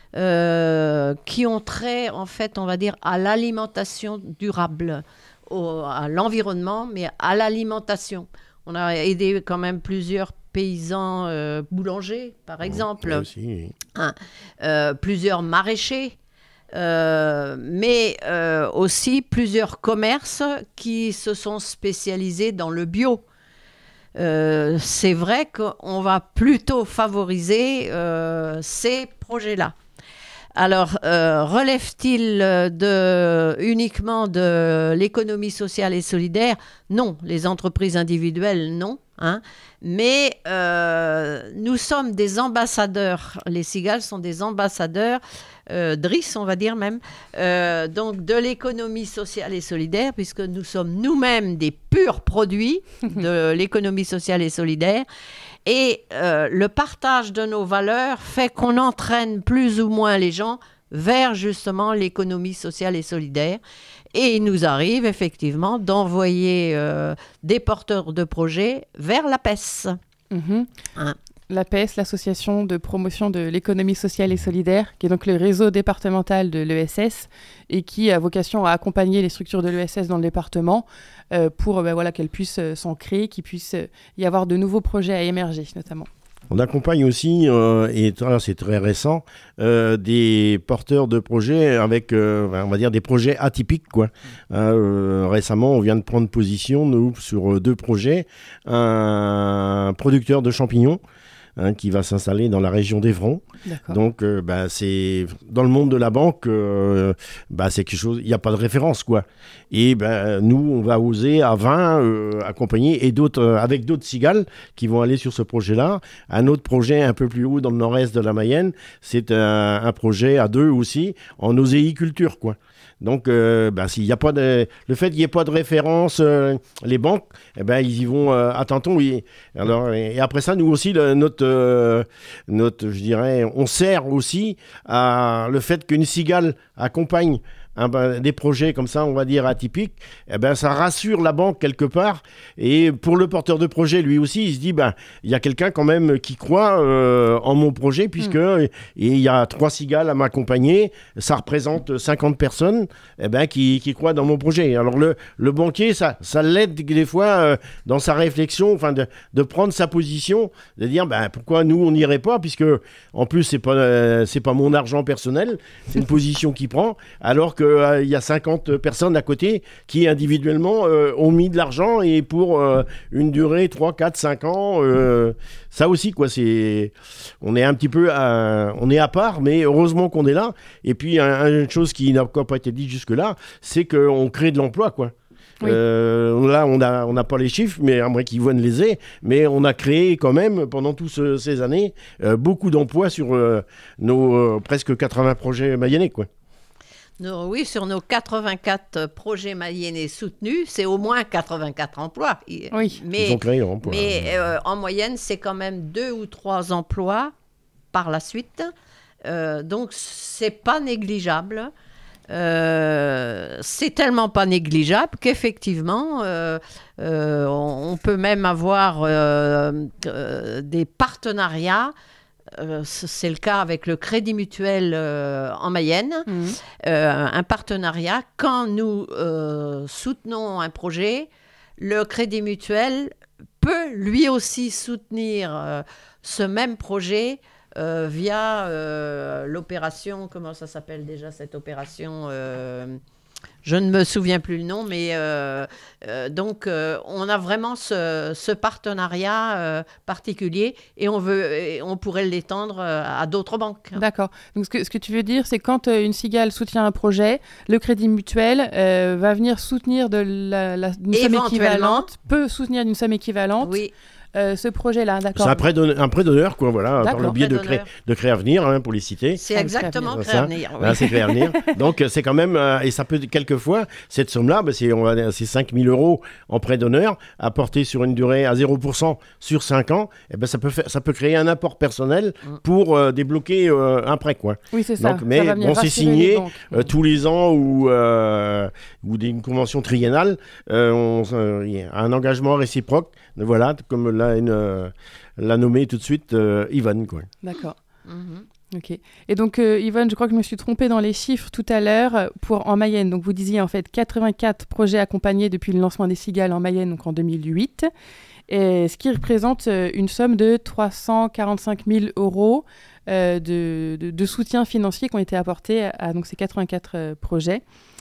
euh, qui ont trait, en fait, on va dire, à l'alimentation durable, au, à l'environnement, mais à l'alimentation. On a aidé quand même plusieurs paysans euh, boulangers, par exemple, Ouais, aussi, oui. hein, euh, plusieurs maraîchers. Euh, mais euh, aussi plusieurs commerces qui se sont spécialisés dans le bio. Euh, c'est vrai qu'on va plutôt favoriser euh, ces projets-là. Alors, euh, relève-t-il de, uniquement de l'économie sociale et solidaire ? Non, les entreprises individuelles, non. Hein. Mais euh, nous sommes des ambassadeurs, les Cigales sont des ambassadeurs, euh, D R I S on va dire même, euh, donc de l'économie sociale et solidaire, puisque nous sommes nous-mêmes des purs produits de l'économie sociale et solidaire. Et euh, le partage de nos valeurs fait qu'on entraîne plus ou moins les gens vers justement l'économie sociale et solidaire. Et il nous arrive effectivement d'envoyer euh, des porteurs de projets vers la P E S. Mmh. Hein. L'A P E S, l'Association de promotion de l'économie sociale et solidaire, qui est donc le réseau départemental de l'E S S et qui a vocation à accompagner les structures de l'E S S dans le département euh, pour ben, voilà, qu'elles puissent euh, s'en créer, qu'il puisse euh, y avoir de nouveaux projets à émerger notamment. On accompagne aussi, euh, et c'est très récent, euh, des porteurs de projets avec, euh, on va dire, des projets atypiques, quoi. Euh, récemment, on vient de prendre position, nous, sur deux projets. Un producteur de champignons, hein, qui va s'installer dans la région d'Evron. D'accord. Donc, euh, bah, c'est dans le monde de la banque, euh, bah, c'est quelque chose. Il n'y a pas de référence, quoi. Et bah, nous, on va oser à vingt euh, accompagner et d'autres euh, avec d'autres cigales qui vont aller sur ce projet-là. Un autre projet un peu plus haut dans le nord-est de la Mayenne, c'est un, un projet à deux aussi en oséiculture, quoi. Donc, euh, bah, s'il y a pas de, le fait qu'il n'y ait pas de référence, euh, les banques, eh ben, ils y vont euh, à tâtons. Oui. Alors, et, et après ça, nous aussi, le, notre, euh, notre, je dirais, on sert aussi à le fait qu'une cigale accompagne Hein, ben, des projets comme ça, on va dire atypiques, eh ben, ça rassure la banque quelque part. Et pour le porteur de projet, lui aussi, il se dit, ben, il y a quelqu'un quand même qui croit euh, en mon projet, puisque mmh. et il y a trois cigales à m'accompagner, ça représente cinquante personnes eh ben, qui, qui croient dans mon projet. Alors le, le banquier, ça, ça l'aide des fois euh, dans sa réflexion, enfin de, de prendre sa position, de dire, ben, pourquoi nous, on n'irait pas, puisque en plus, c'est pas, euh, c'est pas mon argent personnel, c'est une position qu'il prend, alors que il euh, y a cinquante personnes à côté qui individuellement euh, ont mis de l'argent et pour euh, une durée trois, quatre, cinq ans. Euh, ça aussi, quoi, c'est... On est un petit peu à... On est à part, mais heureusement qu'on est là. Et puis, un, une chose qui n'a encore pas été dite jusque-là, c'est qu'on crée de l'emploi, quoi. Oui. Euh, là, on n'a on a pas les chiffres, mais j'aimerais qu'Yvonne les ait. Mais on a créé quand même, pendant toutes ce, ces années, euh, beaucoup d'emplois sur euh, nos euh, presque quatre-vingts projets mayennais, quoi. No, oui, sur nos quatre-vingt-quatre projets mayennais soutenus, c'est au moins quatre-vingt-quatre emplois. Oui, mais, ils ont créé l'emploi. Mais euh, en moyenne, c'est quand même deux ou trois emplois par la suite. Euh, donc, c'est pas négligeable. Euh, c'est tellement pas négligeable qu'effectivement, euh, euh, on, on peut même avoir euh, euh, des partenariats. Euh, c'est le cas avec le Crédit Mutuel euh, en Mayenne, mmh. euh, un partenariat. Quand nous euh, soutenons un projet, le Crédit Mutuel peut lui aussi soutenir euh, ce même projet euh, via euh, l'opération, comment ça s'appelle déjà cette opération euh, je ne me souviens plus le nom, mais euh, euh, donc euh, on a vraiment ce, ce partenariat euh, particulier et on veut, et on pourrait l'étendre euh, à d'autres banques. D'accord. Donc ce que, ce que tu veux dire, c'est quand euh, une cigale soutient un projet, le Crédit Mutuel euh, va venir soutenir de la, la, une somme équivalente, peut soutenir d'une somme équivalente. Oui. Euh, ce projet-là, d'accord. C'est un prêt d'honneur, un prêt d'honneur quoi, voilà, par le biais de, cré, de Créavenir, hein, pour les citer. C'est exactement Créavenir. Oui. Hein, c'est Créavenir. Donc, c'est quand même, euh, et ça peut, quelquefois, cette somme-là, bah, c'est, on va, c'est cinq mille euros en prêt d'honneur, apporté sur une durée à zéro pour cent sur cinq ans, et ben, ça, peut faire, ça peut créer un apport personnel pour euh, débloquer euh, un prêt, quoi. Oui, c'est ça. Donc, mais ça bon, c'est signé euh, tous les ans ou, euh, ou d'une convention triennale, euh, on, euh, y a un engagement réciproque, voilà, comme l'a, une, euh, l'a nommé tout de suite euh, Yvonne, quoi. D'accord. Mm-hmm. Ok. Et donc, euh, Yvonne, je crois que je me suis trompée dans les chiffres tout à l'heure pour en Mayenne. Donc, vous disiez en fait quatre-vingt-quatre projets accompagnés depuis le lancement des cigales en Mayenne, donc en deux mille huit, et ce qui représente une somme de trois cent quarante-cinq mille euros euh, de, de, de soutien financier qui ont été apportés à, à donc, ces quatre-vingt-quatre euh, projets.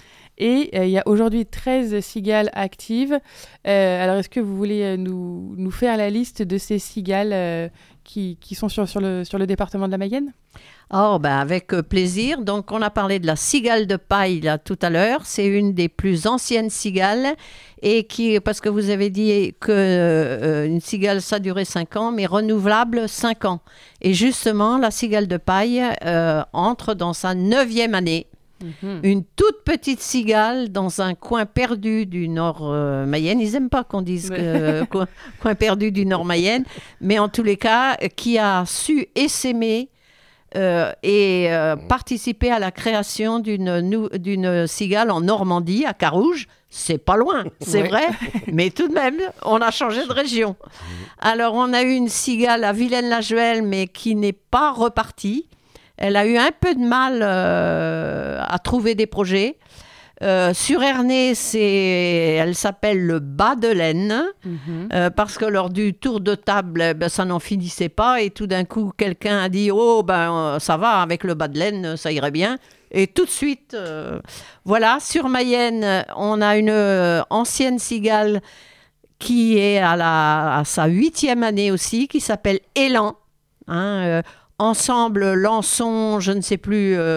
Et euh, il y a aujourd'hui treize cigales actives. Euh, alors, est-ce que vous voulez euh, nous, nous faire la liste de ces cigales euh, qui, qui sont sur, sur, le, sur le département de la Mayenne ? Oh, ben avec plaisir. Donc, on a parlé de la cigale de paille là, tout à l'heure. C'est une des plus anciennes cigales. Et qui, parce que vous avez dit qu'une euh, cigale, ça durait cinq ans, mais renouvelable cinq ans. Et justement, la cigale de paille euh, entre dans sa neuvième année. Mmh. Une toute petite cigale dans un coin perdu du nord euh, Mayenne. Ils n'aiment pas qu'on dise que, euh, coin, coin perdu du nord Mayenne, mais en tous les cas, qui a su essaimer euh, et euh, participé à la création d'une, nou- d'une cigale en Normandie, à Carouge. C'est pas loin, c'est Ouais. vrai, mais tout de même, on a changé de région. Alors, on a eu une cigale à Villaine-la-Juelle, mais qui n'est pas repartie. Elle a eu un peu de mal euh, à trouver des projets. Euh, sur Ernée, c'est, elle s'appelle le bas de laine, Mhm. euh, parce que lors du tour de table, eh ben, ça n'en finissait pas. Et tout d'un coup, quelqu'un a dit « Oh, ben, euh, ça va, avec le bas de laine, ça irait bien ». Et tout de suite, euh, voilà, sur Mayenne, on a une euh, ancienne cigale qui est à, la, à sa huitième année aussi, qui s'appelle Élan. Hein, euh, ensemble, Lançon, je ne sais plus euh,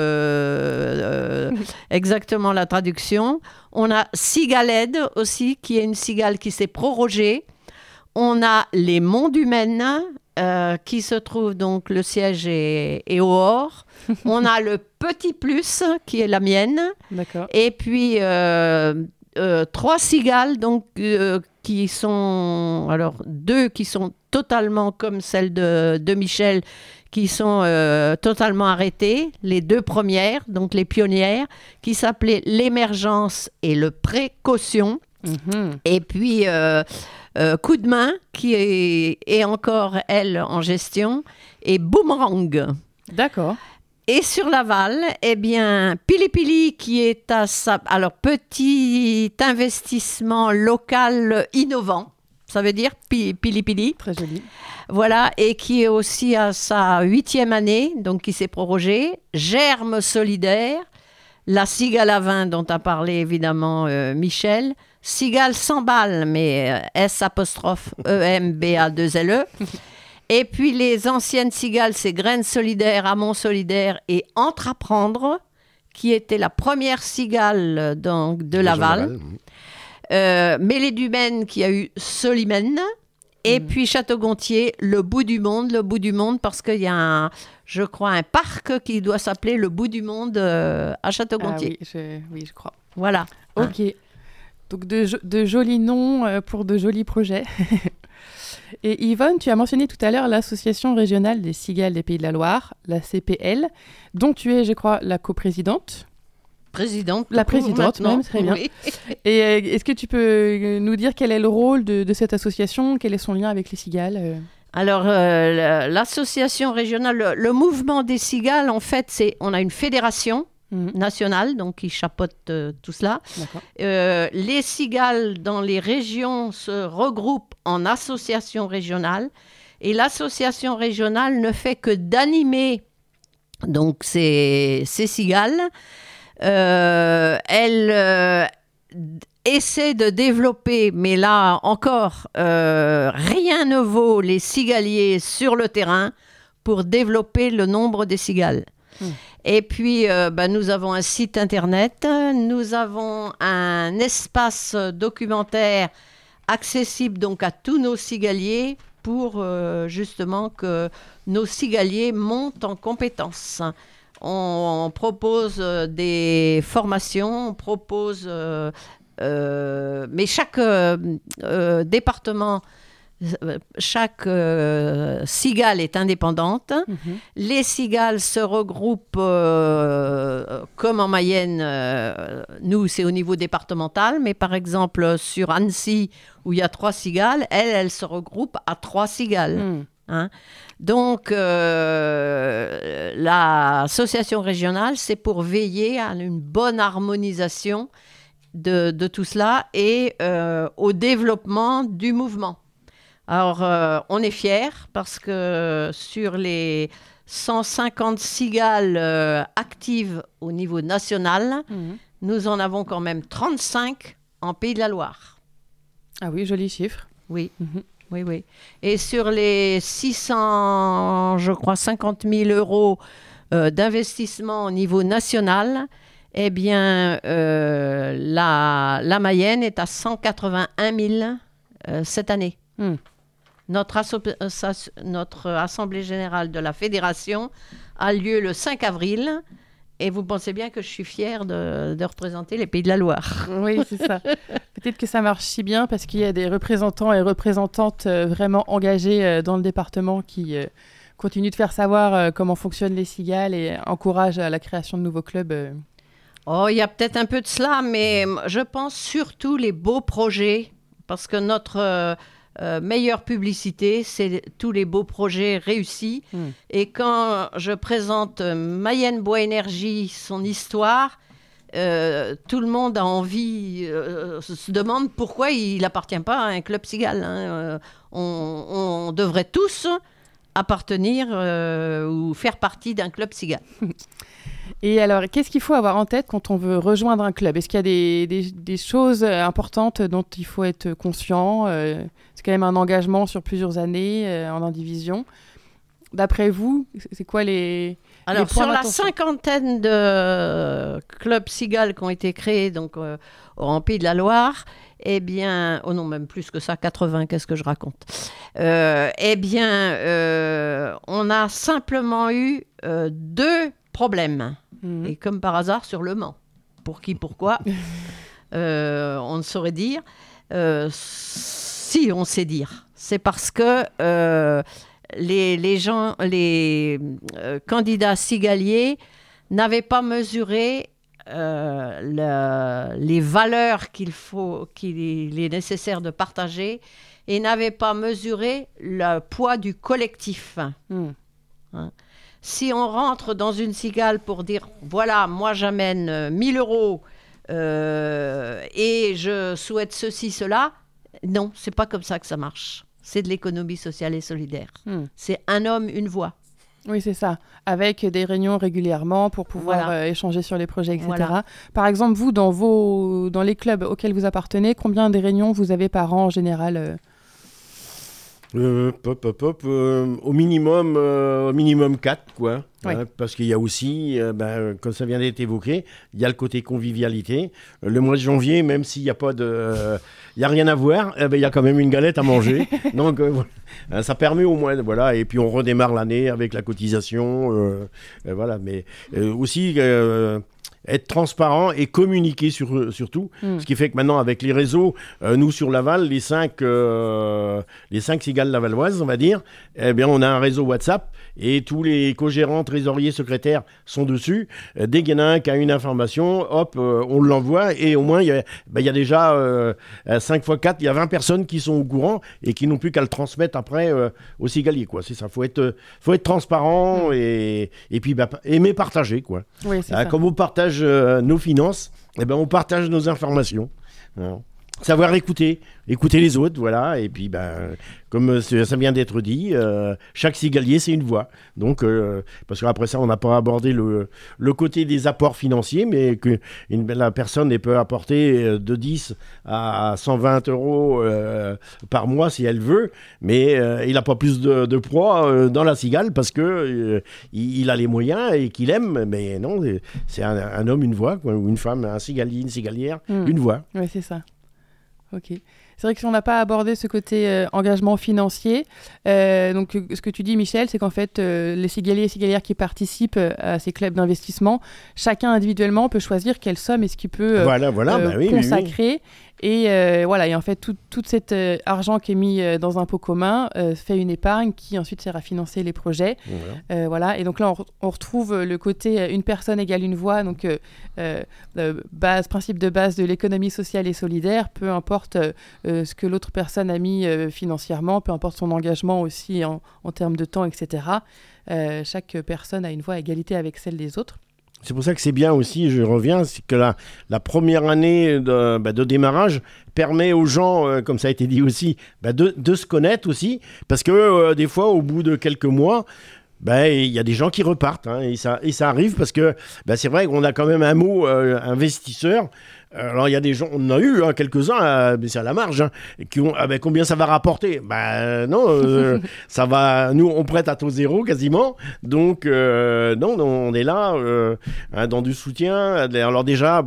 euh, exactement la traduction. On a Cigalède aussi, qui est une cigale qui s'est prorogée. On a les Monts du Maine, euh, qui se trouve donc, le siège est, est au Hors. On a le Petit Plus, qui est la mienne. D'accord. Et puis, euh, euh, trois cigales, donc, euh, qui sont... Alors, deux qui sont totalement comme celle de, de Michel, qui sont euh, totalement arrêtées. Les deux premières, donc les pionnières, qui s'appelaient l'Émergence et le Précaution. Mhm. Et puis, euh, euh, Coup de main, qui est, est encore, elle, en gestion. Et Boomerang. D'accord. Et sur Laval, eh bien, Pili Pili, qui est à sa... Alors, petit investissement local innovant, ça veut dire pi- Pili Pili, Très joli. voilà, et qui est aussi à sa huitième année, donc qui s'est prorogé. Germe solidaire, la cigale à vin dont a parlé évidemment euh, Michel, cigale sans balles, mais euh, S apostrophe E M B A deux L E. Et puis les anciennes cigales, c'est Graines solidaires, Amont solidaire et Entreprendre, qui était la première cigale donc, de Laval. Euh, Mêlée du Maine, qui a eu Solimène. Et Mm. puis Château-Gontier, le bout du monde, le bout du monde, parce qu'il y a, un, je crois, un parc qui doit s'appeler le bout du monde euh, à Ah Château-Gontier. oui, je, oui, je crois. Voilà. Ok. Donc de, jo- de jolis noms euh, pour de jolis projets. Et Yvonne, tu as mentionné tout à l'heure l'Association régionale des cigales des Pays de la Loire, la C P L, dont tu es, je crois, la coprésidente. Présidente. La tout court, présidente, maintenant. même, très bien. Oui. Et euh, est-ce que tu peux euh, nous dire quel est le rôle de, de cette association, quel est son lien avec les cigales euh Alors, euh, la- l'association régionale, le, le mouvement des cigales, en fait, c'est, on a une fédération Mhm. nationale, donc qui chapeaute euh, tout cela. D'accord. Euh, les cigales dans les régions se regroupent en associations régionales et l'association régionale ne fait que d'animer donc ces, ces cigales. Euh, elle euh, d- essaie de développer, mais là encore, euh, rien ne vaut les cigaliers sur le terrain pour développer le nombre des cigales. Mmh. Et puis, euh, bah, nous avons un site internet, nous avons un espace documentaire accessible donc à tous nos cigaliers pour euh, justement que nos cigaliers montent en compétences. On, on propose euh, des formations, on propose, euh, euh, mais chaque euh, euh, département, euh, chaque euh, cigale est indépendante. Mhm. Les cigales se regroupent, euh, comme en Mayenne, euh, nous c'est au niveau départemental, mais par exemple sur Annecy, où il y a trois cigales, elles, elles se regroupent à trois cigales. Mhm. Hein. Donc, euh, l'association régionale, c'est pour veiller à une bonne harmonisation de, de tout cela et euh, au développement du mouvement. Alors, euh, on est fiers parce que sur les cent cinquante cigales euh, actives au niveau national, Mhm. nous en avons quand même trente-cinq en Pays de la Loire. Ah oui, joli chiffre. Oui. Mhm. Oui, oui. Et sur les six cents, je crois, cinquante mille euros euh, d'investissement au niveau national, eh bien, euh, la, la Mayenne est à cent quatre-vingt-un mille euh, cette année. Hmm. Notre, asso- euh, sa- notre Assemblée générale de la Fédération a lieu le cinq avril. Et vous pensez bien que je suis fière de, de représenter les Pays de la Loire. Oui, c'est ça. Peut-être que ça marche si bien parce qu'il y a des représentants et représentantes euh, vraiment engagés euh, dans le département qui euh, continuent de faire savoir euh, comment fonctionnent les cigales et encouragent à la création de nouveaux clubs euh. Oh, il y a peut-être un peu de cela, mais je pense surtout les beaux projets, parce que notre euh, euh, meilleure publicité, c'est tous les beaux projets réussis. Mm. Et quand je présente Mayenne Bois Énergie, son histoire, euh, tout le monde a envie, euh, se demande pourquoi il n'appartient pas à un club cigale. Hein. Euh, on, on devrait tous appartenir euh, ou faire partie d'un club cigale. Et alors, qu'est-ce qu'il faut avoir en tête quand on veut rejoindre un club ? Est-ce qu'il y a des, des, des choses importantes dont il faut être conscient ? euh, C'est quand même un engagement sur plusieurs années euh, en indivision. D'après vous, c'est quoi les, alors, les points sur la d'attention ? cinquantaine de clubs cigales qui ont été créés donc, euh, en Pays de la Loire, eh bien, oh non, même plus que ça, quatre-vingts, qu'est-ce que je raconte ? euh, Eh bien, euh, on a simplement eu euh, deux problèmes. Mmh. Et comme par hasard, sur le Mans. Pour qui, pourquoi euh, on ne saurait dire. Euh, si, on sait dire. C'est parce que euh, les, les, gens, les euh, candidats cigaliers n'avaient pas mesuré euh, le, les valeurs qu'il faut, qu'il est nécessaire de partager et n'avaient pas mesuré le poids du collectif. Mmh. Hein? Si on rentre dans une cigale pour dire, voilà, moi j'amène mille euros euh, et je souhaite ceci, cela, non, c'est pas comme ça que ça marche. C'est de l'économie sociale et solidaire. Hmm. C'est un homme, une voix. Oui, c'est ça. Avec des réunions régulièrement pour pouvoir voilà. euh, échanger sur les projets, et cetera. Voilà. Par exemple, vous, dans, vos, dans les clubs auxquels vous appartenez, combien de réunions vous avez par an en général euh Euh, pop, pop, pop, euh, au minimum, euh, au minimum quatre, quoi. Oui. Hein, parce qu'il y a aussi, euh, ben, comme ça vient d'être évoqué, il y a le côté convivialité. Euh, le mois de janvier, même s'il n'y a pas de, euh, il y a rien à voir, eh ben, il y a quand même une galette à manger. Donc euh, voilà. Ça permet au moins, voilà. Et puis on redémarre l'année avec la cotisation, euh, euh, voilà. Mais euh, aussi. Euh, être transparent et communiquer sur, surtout. Mm. Ce qui fait que maintenant, avec les réseaux, euh, nous, sur Laval, les cinq, euh, les cinq cigales lavalloises, on va dire, eh bien, on a un réseau WhatsApp et tous les co-gérants, trésoriers, secrétaires sont dessus. Euh, dès qu'il y en a un qui a une information, hop, euh, on l'envoie et au moins, il y a, ben, y a déjà euh, cinq fois quatre, il y a vingt personnes qui sont au courant et qui n'ont plus qu'à le transmettre après euh, aux cigaliers, quoi. C'est ça, il faut être, faut être transparent mm. et, et puis bah, aimer partager, quoi. Oui, c'est ah, ça. Comme on partage Euh, nos finances, eh ben, on partage nos informations. Alors, savoir écouter, écouter les autres, voilà. Et puis, ben, comme ça vient d'être dit, euh, chaque cigalier, c'est une voix. Donc, euh, parce qu'après ça, on n'a pas abordé le, le côté des apports financiers, mais que une, la personne peut apporter de dix à cent vingt euros euh, par mois si elle veut, mais euh, il n'a pas plus de, de poids euh, dans la cigale parce que euh, il, il a les moyens et qu'il aime. Mais non, c'est un, un homme, une voix, quoi, ou une femme, un cigalier, une cigalière, mmh. une voix. Oui, c'est ça. Ok. C'est vrai que si on n'a pas abordé ce côté euh, engagement financier, euh, donc ce que tu dis, Michel, c'est qu'en fait, euh, les cigaliers et cigalières qui participent euh, à ces clubs d'investissement, chacun individuellement peut choisir quelle somme est-ce qu'il peut euh, voilà, voilà, euh, bah oui, consacrer. Oui, oui. Et, euh, voilà, et en fait, tout, tout cet euh, argent qui est mis euh, dans un pot commun euh, fait une épargne qui ensuite sert à financer les projets. Voilà. Euh, voilà. Et donc là, on, re- on retrouve le côté euh, une personne égale une voix, donc euh, euh, base, principe de base de l'économie sociale et solidaire, peu importe euh, euh, ce que l'autre personne a mis euh, financièrement, peu importe son engagement aussi en, en termes de temps, et cetera. Euh, chaque personne a une voix à égalité avec celle des autres. C'est pour ça que c'est bien aussi, je reviens, c'est que la, la première année de, bah, de démarrage permet aux gens, euh, comme ça a été dit aussi, bah, de, de se connaître aussi, parce que euh, des fois, au bout de quelques mois, ben, il y a des gens qui repartent, hein, et, ça, et ça arrive parce que ben, c'est vrai qu'on a quand même un mot euh, investisseur. Alors il y a des gens, on en a eu hein, quelques-uns, euh, mais c'est à la marge, hein, qui ont, ah, ben, combien ça va rapporter ? Ben non, euh, ça va, nous on prête à taux zéro quasiment, donc euh, non, non, on est là euh, hein, dans du soutien. Alors déjà,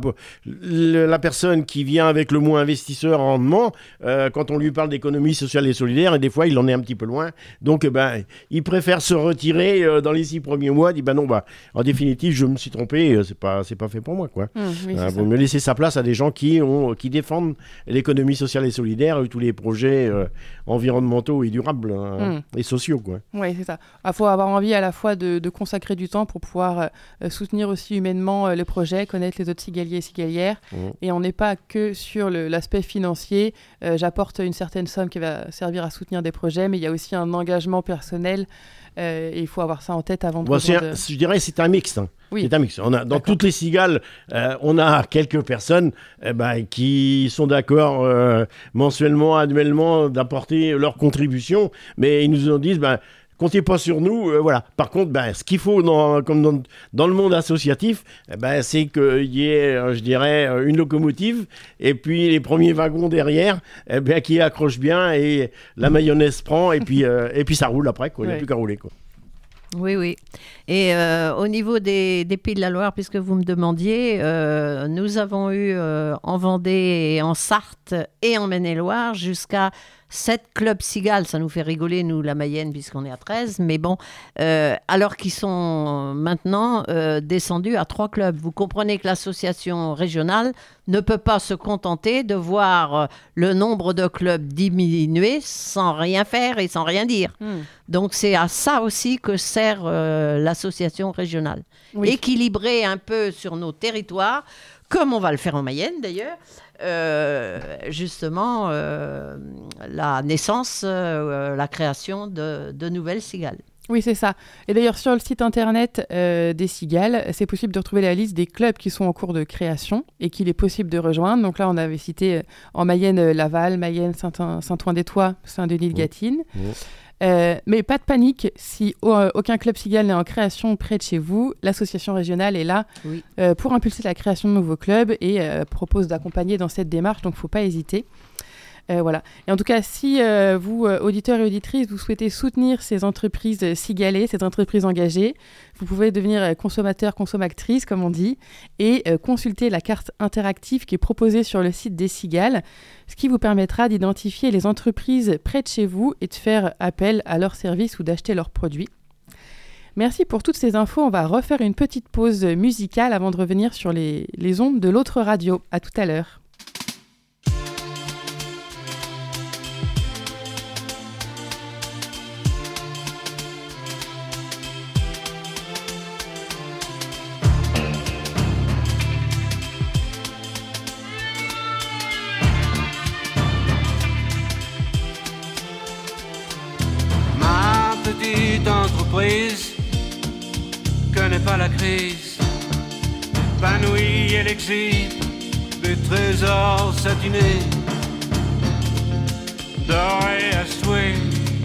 le, la personne qui vient avec le mot investisseur en rendement, euh, quand on lui parle d'économie sociale et solidaire, et des fois il en est un petit peu loin, donc ben il préfère se retirer euh, dans les six premiers mois, il dit ben non, bah en définitive je me suis trompé, c'est pas, c'est pas fait pour moi quoi. Mmh, oui, hein, vous me laissez sa place grâce à des gens qui, ont, qui défendent l'économie sociale et solidaire et tous les projets euh, environnementaux et durables hein, mmh. et sociaux. Oui, c'est ça. Il faut avoir envie à la fois de, de consacrer du temps pour pouvoir euh, soutenir aussi humainement euh, le projet, connaître les autres cigaliers et cigalières. Mmh. Et on n'est pas que sur le, l'aspect financier. Euh, j'apporte une certaine somme qui va servir à soutenir des projets, mais il y a aussi un engagement personnel. Euh, et il faut avoir ça en tête avant de... Bon, c'est un, de... Je dirais que c'est un mix. Hein. Oui. C'est un mix. On a, dans d'accord. toutes les cigales, euh, on a quelques personnes eh ben, qui sont d'accord euh, mensuellement, annuellement, d'apporter leur contribution, mais ils nous disent... Ben, comptez pas sur nous, euh, voilà. Par contre, ben, ce qu'il faut dans, comme dans, dans le monde associatif, eh ben, c'est qu'il y ait, euh, je dirais, une locomotive et puis les premiers wagons derrière eh ben, qui accrochent bien et la mayonnaise prend et puis, euh, et puis ça roule après, quoi. Il n'y a ouais. plus qu'à rouler, quoi. Oui, oui. Et euh, au niveau des, des Pays de la Loire, puisque vous me demandiez, euh, nous avons eu euh, en Vendée et en Sarthe et en Maine-et-Loire jusqu'à sept clubs cigales. Ça nous fait rigoler, nous, la Mayenne, puisqu'on est à treize. Mais bon, euh, alors qu'ils sont maintenant euh, descendus à trois clubs. Vous comprenez que l'association régionale ne peut pas se contenter de voir le nombre de clubs diminuer sans rien faire et sans rien dire. Mmh. Donc, c'est à ça aussi que sert euh, l'association régionale. Oui. Équilibrer un peu sur nos territoires, comme on va le faire en Mayenne d'ailleurs, euh, justement, euh, la naissance, euh, la création de, de nouvelles cigales. Oui, c'est ça. Et d'ailleurs, sur le site internet euh, des cigales, c'est possible de retrouver la liste des clubs qui sont en cours de création et qu'il est possible de rejoindre. Donc là, on avait cité euh, en Mayenne, euh, Laval, Mayenne, Saint- Saint-Ouen-des-Tois, Saint-Denis-le-Gâtine. Mmh. Mmh. Euh, mais pas de panique, si euh, aucun club cigale n'est en création près de chez vous, l'association régionale est là oui. euh, pour impulser la création de nouveaux clubs et euh, propose d'accompagner dans cette démarche, donc il ne faut pas hésiter. Euh, voilà. Et en tout cas, si euh, vous, euh, auditeurs et auditrices, vous souhaitez soutenir ces entreprises euh, cigalées, ces entreprises engagées, vous pouvez devenir euh, consommateur, consommatrice, comme on dit, et euh, consulter la carte interactive qui est proposée sur le site des cigales, ce qui vous permettra d'identifier les entreprises près de chez vous et de faire appel à leurs services ou d'acheter leurs produits. Merci pour toutes ces infos. On va refaire une petite pause musicale avant de revenir sur les, les ondes de l'autre radio. À tout à l'heure. Entreprise connaît pas la crise, épanouie et l'exil des trésors satinés, dorés à souhait.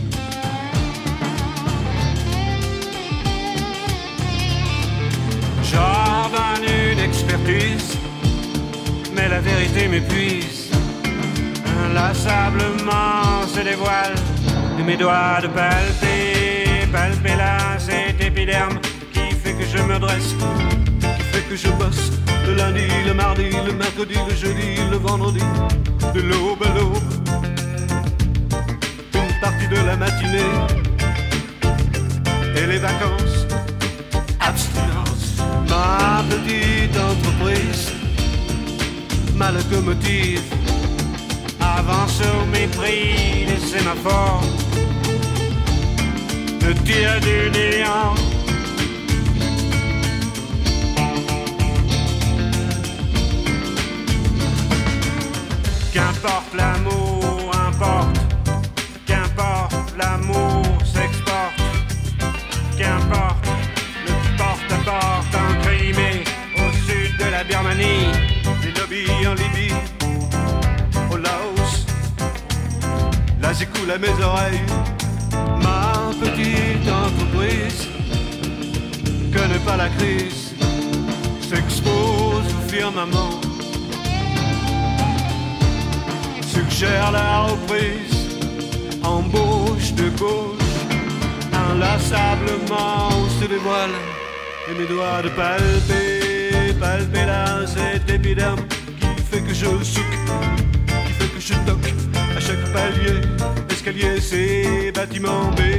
J'ordonne une expertise, mais la vérité m'épuise. Inlassablement se dévoile de mes doigts de palper. Palper là cet épiderme qui fait que je me dresse, qui fait que je bosse le lundi, le mardi, le mercredi, le jeudi, le vendredi, de l'aube à l'aube, une partie de la matinée et les vacances, abstinence. Ma petite entreprise, ma locomotive, avance au mépris des sémaphores, le tir du néant. Qu'importe l'amour, importe. Qu'importe l'amour s'exporte. Qu'importe le porte-à-porte en Crimée, au sud de la Birmanie, les lobbies en Libye, au Laos. Là j'écoule à mes oreilles. Ma petite entreprise connaît pas la crise, s'expose au firmament, suggère la reprise, embauche de gauche, inlassablement se dévoile, et mes doigts de palper, palper là cet épiderme qui fait que je souque, qui fait que je toque à chaque palier. Escalier, c'est bâtiment B.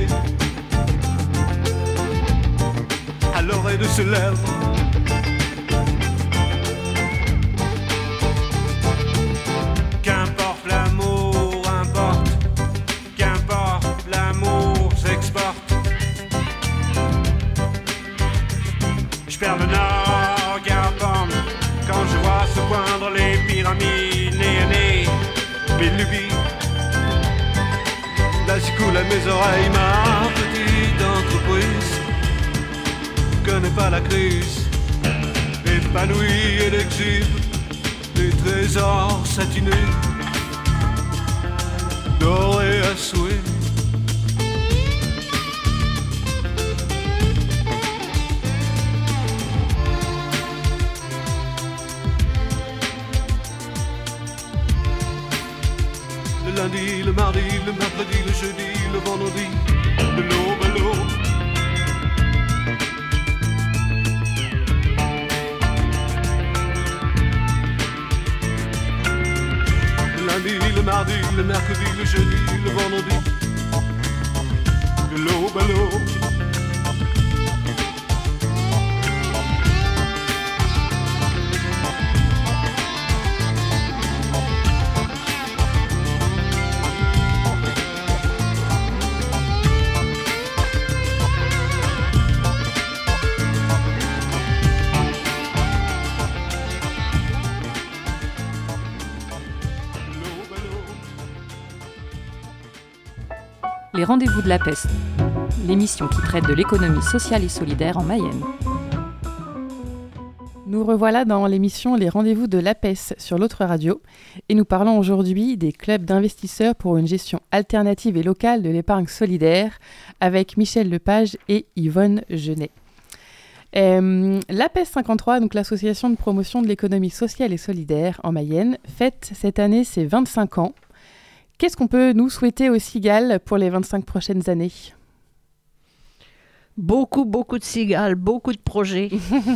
À l'oreille de ses lèvres, se poindre les pyramides, né, né, mes lubies. Là s'y coule à mes oreilles ma petite entreprise. Connais pas la crise, épanouie et exhibe des trésors satinés, dorés à souhait. Le lundi, le mardi, le mercredi, le jeudi, le vendredi, de l'aube à l'aube. Le lundi, le mardi, le mercredi, le jeudi, le vendredi, de l'aube à l'aube. Les rendez-vous de la peste, l'émission qui traite de l'économie sociale et solidaire en Mayenne. Nous revoilà dans l'émission Les rendez-vous de l'A P E S sur l'autre radio et nous parlons aujourd'hui des clubs d'investisseurs pour une gestion alternative et locale de l'épargne solidaire avec Michel Lepage et Yvonne Genet. Euh, L'A P E S cinquante-trois, donc l'association de promotion de l'économie sociale et solidaire en Mayenne, fête cette année ses vingt-cinq ans. Qu'est-ce qu'on peut nous souhaiter au Cigale pour les vingt-cinq prochaines années ? Beaucoup, beaucoup de cigales, beaucoup de projets.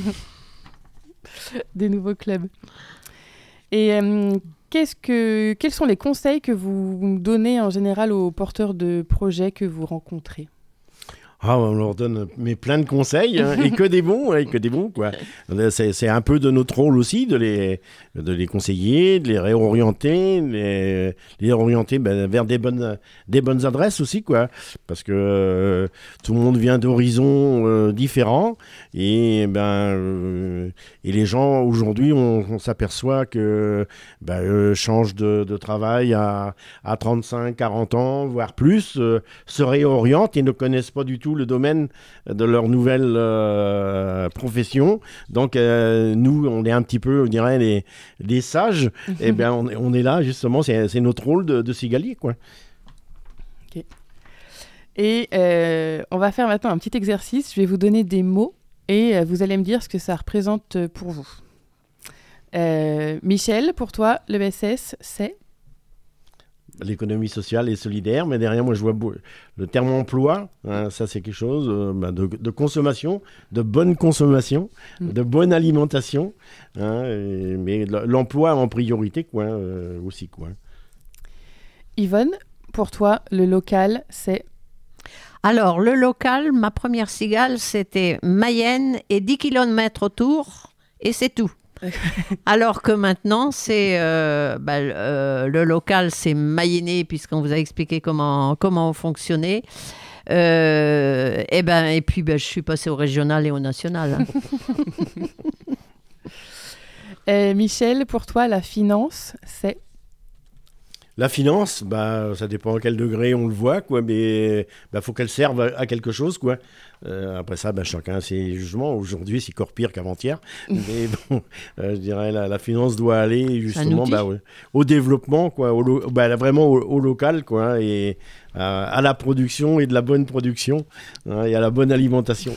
Des nouveaux clubs. Et euh, qu'est-ce que, quels sont les conseils que vous donnez en général aux porteurs de projets que vous rencontrez ? Ah, on leur donne mais plein de conseils, hein, et que des bons, et que des bons, quoi. C'est, c'est un peu de notre rôle aussi de les, de les conseiller, de les réorienter, de les, les orienter ben, vers des bonnes, des bonnes adresses aussi, quoi. Parce que euh, tout le monde vient d'horizons euh, différents, et ben euh, et les gens aujourd'hui, on, on s'aperçoit que ben, euh, changent de, de travail à, à trente-cinq, quarante ans, voire plus, euh, se réorientent et ne connaissent pas du tout le domaine de leur nouvelle euh, profession. Donc, euh, nous, on est un petit peu, on dirait, les, les sages. Et bien, on, on est là, justement, c'est, c'est notre rôle de, de cigalier, quoi. Ok. Et euh, on va faire maintenant un petit exercice. Je vais vous donner des mots et euh, vous allez me dire ce que ça représente pour vous. Euh, Michel, pour toi, le B S S, c'est ? L'économie sociale et solidaire, mais derrière, moi, je vois beau, le terme emploi, hein, ça, c'est quelque chose euh, bah, de, de consommation, de bonne consommation, mmh. de bonne alimentation, hein, et, mais l'emploi en priorité, quoi, euh, aussi, quoi. Yvonne, pour toi, le local, c'est ? Alors, le local, ma première cigale, c'était Mayenne et dix kilomètres autour, et c'est tout. Alors que maintenant, c'est euh, bah, euh, le local, c'est mayennais, puisqu'on vous a expliqué comment, comment on fonctionnait. Euh, et, ben, et puis, ben, je suis passée au régional et au national. Hein. euh, Michel, pour toi, la finance, c'est ? La finance, bah, ça dépend à quel degré on le voit, quoi, mais bah, faut qu'elle serve à, à quelque chose, quoi. Euh, après ça, bah, chacun a ses jugements. Aujourd'hui, c'est encore pire qu'avant-hier. Mais bon, euh, je dirais la, la finance doit aller justement bah, ouais, au développement, quoi, au lo- bah, vraiment au, au local, quoi, et euh, à la production et de la bonne production, hein, et à la bonne alimentation.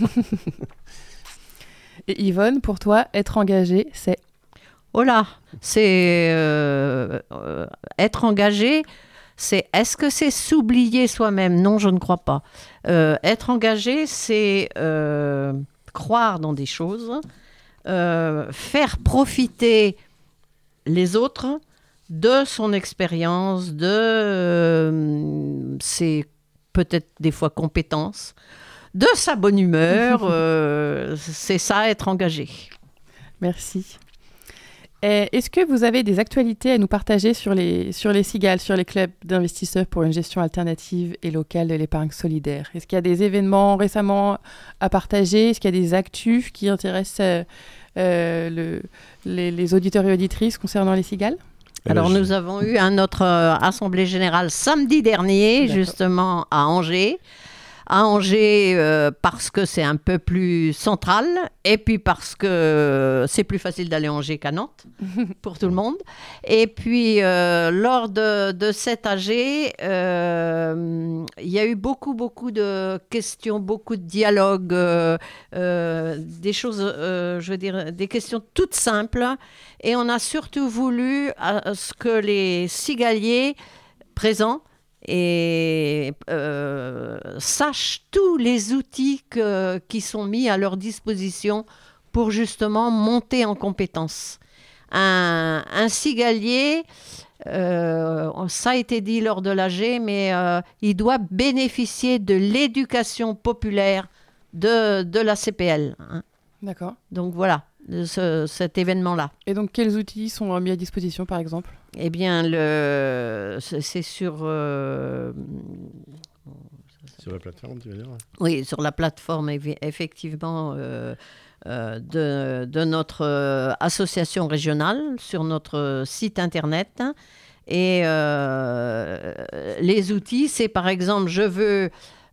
Et Yvonne, pour toi, être engagé, c'est ? Oh là, c'est euh, euh, être engagé, c'est est-ce que c'est s'oublier soi-même ? Non, je ne crois pas. Euh, être engagé, c'est euh, croire dans des choses, euh, faire profiter les autres de son expérience, de euh, ses peut-être des fois compétences, de sa bonne humeur. euh, c'est ça, être engagé. Merci. Et est-ce que vous avez des actualités à nous partager sur les, sur les cigales, sur les clubs d'investisseurs pour une gestion alternative et locale de l'épargne solidaire ? Est-ce qu'il y a des événements récemment à partager ? Est-ce qu'il y a des actus qui intéressent euh, le, les, les auditeurs et auditrices concernant les cigales ? Alors, je... nous avons eu un notre euh, assemblée générale samedi dernier, D'accord. justement à Angers. À Angers, euh, parce que c'est un peu plus central, et puis parce que c'est plus facile d'aller à Angers qu'à Nantes, pour tout le monde. Et puis, euh, lors de, de cet A G, euh, il y a eu beaucoup, beaucoup de questions, beaucoup de dialogues, euh, euh, des choses, euh, je veux dire, des questions toutes simples. Et on a surtout voulu à ce que les cigaliers présents et euh, sachent tous les outils que, qui sont mis à leur disposition pour justement monter en compétences. Un, un cigalier, euh, ça a été dit lors de l'A G, mais euh, il doit bénéficier de l'éducation populaire de, de la C P L. Hein. D'accord. Donc voilà. De ce, cet événement-là. Et donc, quels outils sont mis à disposition, par exemple ? Eh bien, le, c'est sur... Euh, sur la plateforme, tu veux dire ? Oui, sur la plateforme, effectivement, euh, euh, de, de notre euh, association régionale, sur notre site Internet. Et euh, les outils, c'est par exemple, je veux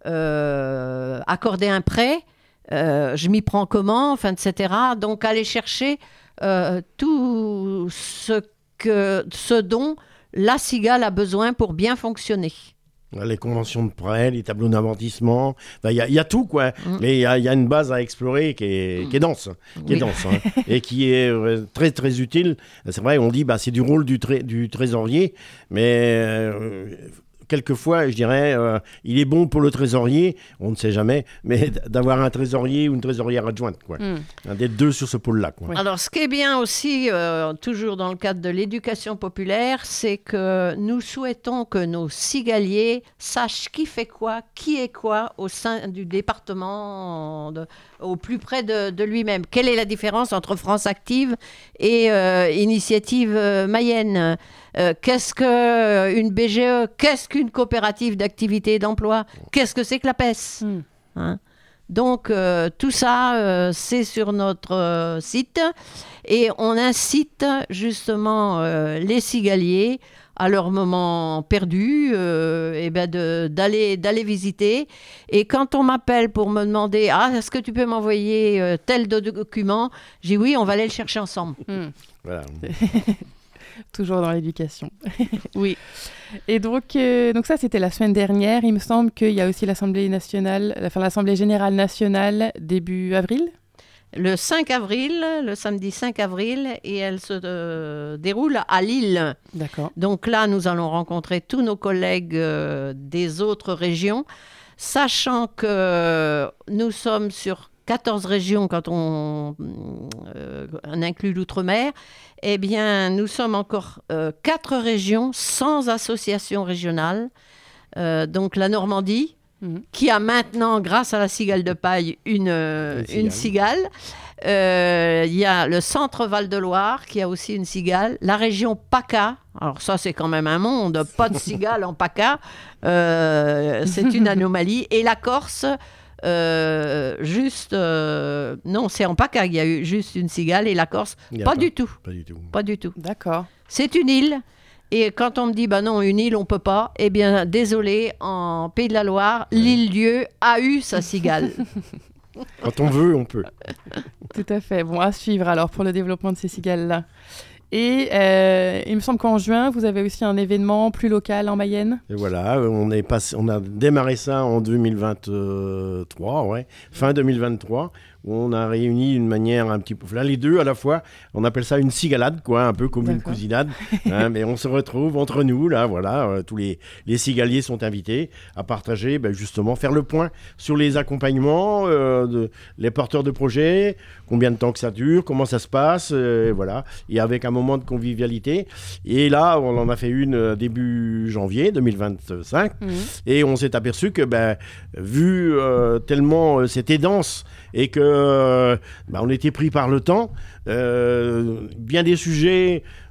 euh, accorder un prêt, Euh, je m'y prends comment, enfin, et cetera. Donc, aller chercher euh, tout ce, que, ce dont la cigale a besoin pour bien fonctionner. Les conventions de prêt, les tableaux d'amortissement, il y, y a tout, quoi. Mm. Mais il y, y a une base à explorer qui est, qui est dense, qui oui. est dense hein, et qui est euh, très, très utile. C'est vrai, on dit bah, c'est du rôle du, tré- du trésorier, mais... Euh, quelquefois, je dirais, euh, il est bon pour le trésorier, on ne sait jamais, mais d'avoir un trésorier ou une trésorière adjointe, quoi. Mm. D'être deux sur ce pôle-là, quoi. Oui. Alors, ce qui est bien aussi, euh, toujours dans le cadre de l'éducation populaire, c'est que nous souhaitons que nos cigaliers sachent qui fait quoi, qui est quoi au sein du département, de, au plus près de, de lui-même. Quelle est la différence entre France Active et euh, Initiative euh, Mayenne ? Euh, qu'est-ce qu'une B G E ? Qu'est-ce qu'une coopérative d'activité et d'emploi ? Qu'est-ce que c'est que la P E S ? mm. hein ? Donc, euh, tout ça, euh, c'est sur notre euh, site. Et on incite justement euh, les cigaliers, à leur moment perdu, euh, et ben de, d'aller, d'aller visiter. Et quand on m'appelle pour me demander « Ah, est-ce que tu peux m'envoyer euh, tel document ?» Je dis « Oui, on va aller le chercher ensemble. Mm. » Voilà. Toujours dans l'éducation. Oui. Et donc, euh, donc ça, c'était la semaine dernière. Il me semble qu'il y a aussi l'Assemblée nationale, enfin l'Assemblée générale nationale début avril. Le cinq avril, le samedi cinq avril, et elle se euh, déroule à Lille. D'accord. Donc là, nous allons rencontrer tous nos collègues euh, des autres régions, sachant que nous sommes sur quatorze régions quand on, euh, on inclut l'outre-mer. Eh bien, nous sommes encore euh, quatre régions sans association régionale. Euh, donc la Normandie, mmh. qui a maintenant, grâce à la cigale de paille, une, euh, une cigale. Il euh, y a le centre Val-de-Loire, qui a aussi une cigale. La région PACA, alors ça c'est quand même un monde, pas de cigale en PACA, euh, c'est une anomalie. Et la Corse... Euh, juste, euh, non, c'est en PACA qu'il y a eu juste une cigale, et la Corse, pas, pas du tout. Pas du tout. Pas du tout. D'accord. C'est une île, et quand on me dit, bah non, une île, on peut pas, eh bien, désolé, en Pays de la Loire, ouais. l'île-dieu a eu sa cigale. Quand on veut, on peut. Tout à fait. Bon, à suivre alors pour le développement de ces cigales-là. Et euh, il me semble qu'en juin, vous avez aussi un événement plus local en Mayenne. Et voilà, on, est passé, on a démarré ça en deux mille vingt-trois, ouais, fin deux mille vingt-trois, où on a réuni d'une manière un petit peu... Là, les deux à la fois, on appelle ça une cigalade, quoi, un peu comme D'accord. une cousinade. Hein, mais on se retrouve entre nous, là, voilà, euh, tous les, les cigaliers sont invités à partager, ben, justement, faire le point sur les accompagnements, euh, de, les porteurs de projets, combien de temps que ça dure, comment ça se passe, euh, voilà, et avec un moment de convivialité. Et là, on en a fait une euh, début janvier deux mille vingt-cinq, mmh. et on s'est aperçu que, ben, vu euh, tellement euh, c'était dense, et que euh, bah, on était pris par le temps. Euh, bien des sujets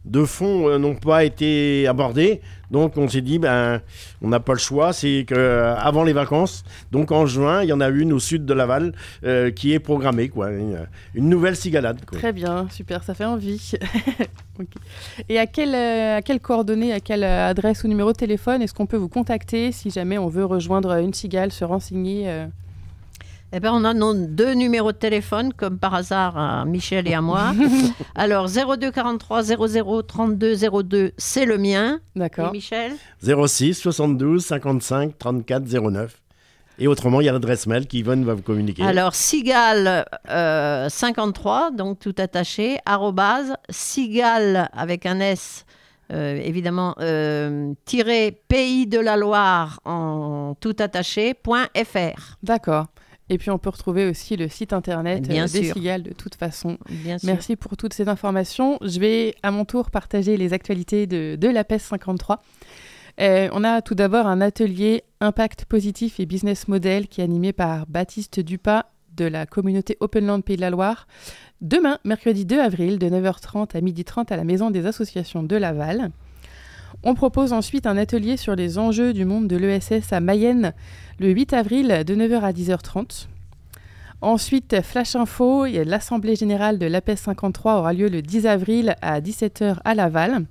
de fonds euh, n'ont pas été abordés. Donc on s'est dit, ben, on n'a pas le choix, c'est qu'avant les vacances, donc en juin, il y en a une au sud de Laval euh, qui est programmée, quoi, une, une nouvelle cigalade. Quoi. Très bien, super, ça fait envie. Okay. Et à quelle, euh, à quelle coordonnée, à quelle adresse ou numéro de téléphone est-ce qu'on peut vous contacter si jamais on veut rejoindre une cigale, se renseigner euh... Eh bien, on a nos deux numéros de téléphone, comme par hasard, à Michel et à moi. Alors, zéro deux quarante-trois zéro zéro trente-deux zéro deux, c'est le mien. D'accord. Et Michel zéro six soixante-douze cinquante-cinq trente-quatre zéro neuf. Et autrement, il y a l'adresse mail qu'Yvonne va vous communiquer. Alors, cigale euh, cinquante-trois, donc tout attaché, arrobase, cigale avec un S, euh, évidemment, euh, tiré Pays de la Loire en tout attaché, point F R. D'accord. Et puis, on peut retrouver aussi le site internet Bien euh, des sûr. cigales de toute façon. Bien sûr. Merci pour toutes ces informations. Je vais à mon tour partager les actualités de, de l'A P E S cinquante-trois. Euh, on a tout d'abord un atelier Impact positif et business model qui est animé par Baptiste Dupas de la communauté Openland Pays de la Loire. Demain, mercredi deux avril, de neuf heures trente à midi trente à la Maison des associations de Laval. On propose ensuite un atelier sur les enjeux du monde de l'E S S à Mayenne le huit avril de neuf heures à dix heures trente. Ensuite, Flash Info, et l'Assemblée générale de l'A P E S cinquante-trois aura lieu le dix avril à dix-sept heures à Laval.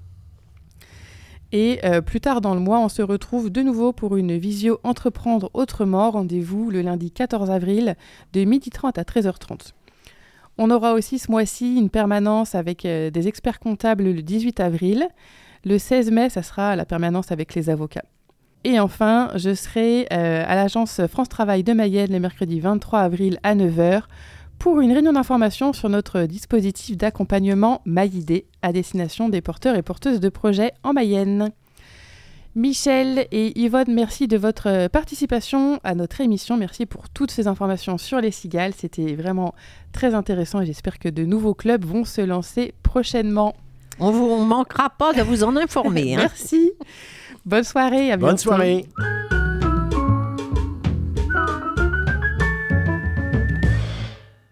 Et euh, plus tard dans le mois, on se retrouve de nouveau pour une visio Entreprendre autrement. Rendez-vous le lundi quatorze avril de midi trente à treize heures trente. On aura aussi ce mois-ci une permanence avec euh, des experts comptables le dix-huit avril. Le seize mai, ça sera la permanence avec les avocats. Et enfin, je serai euh, à l'agence France Travail de Mayenne le mercredi vingt-trois avril à neuf heures pour une réunion d'information sur notre dispositif d'accompagnement MyID à destination des porteurs et porteuses de projets en Mayenne. Michel et Yvonne, merci de votre participation à notre émission. Merci pour toutes ces informations sur les cigales. C'était vraiment très intéressant et j'espère que de nouveaux clubs vont se lancer prochainement. On ne vous manquera pas de vous en informer. Hein. Merci. Bonne soirée. À bientôt. Bonne soirée.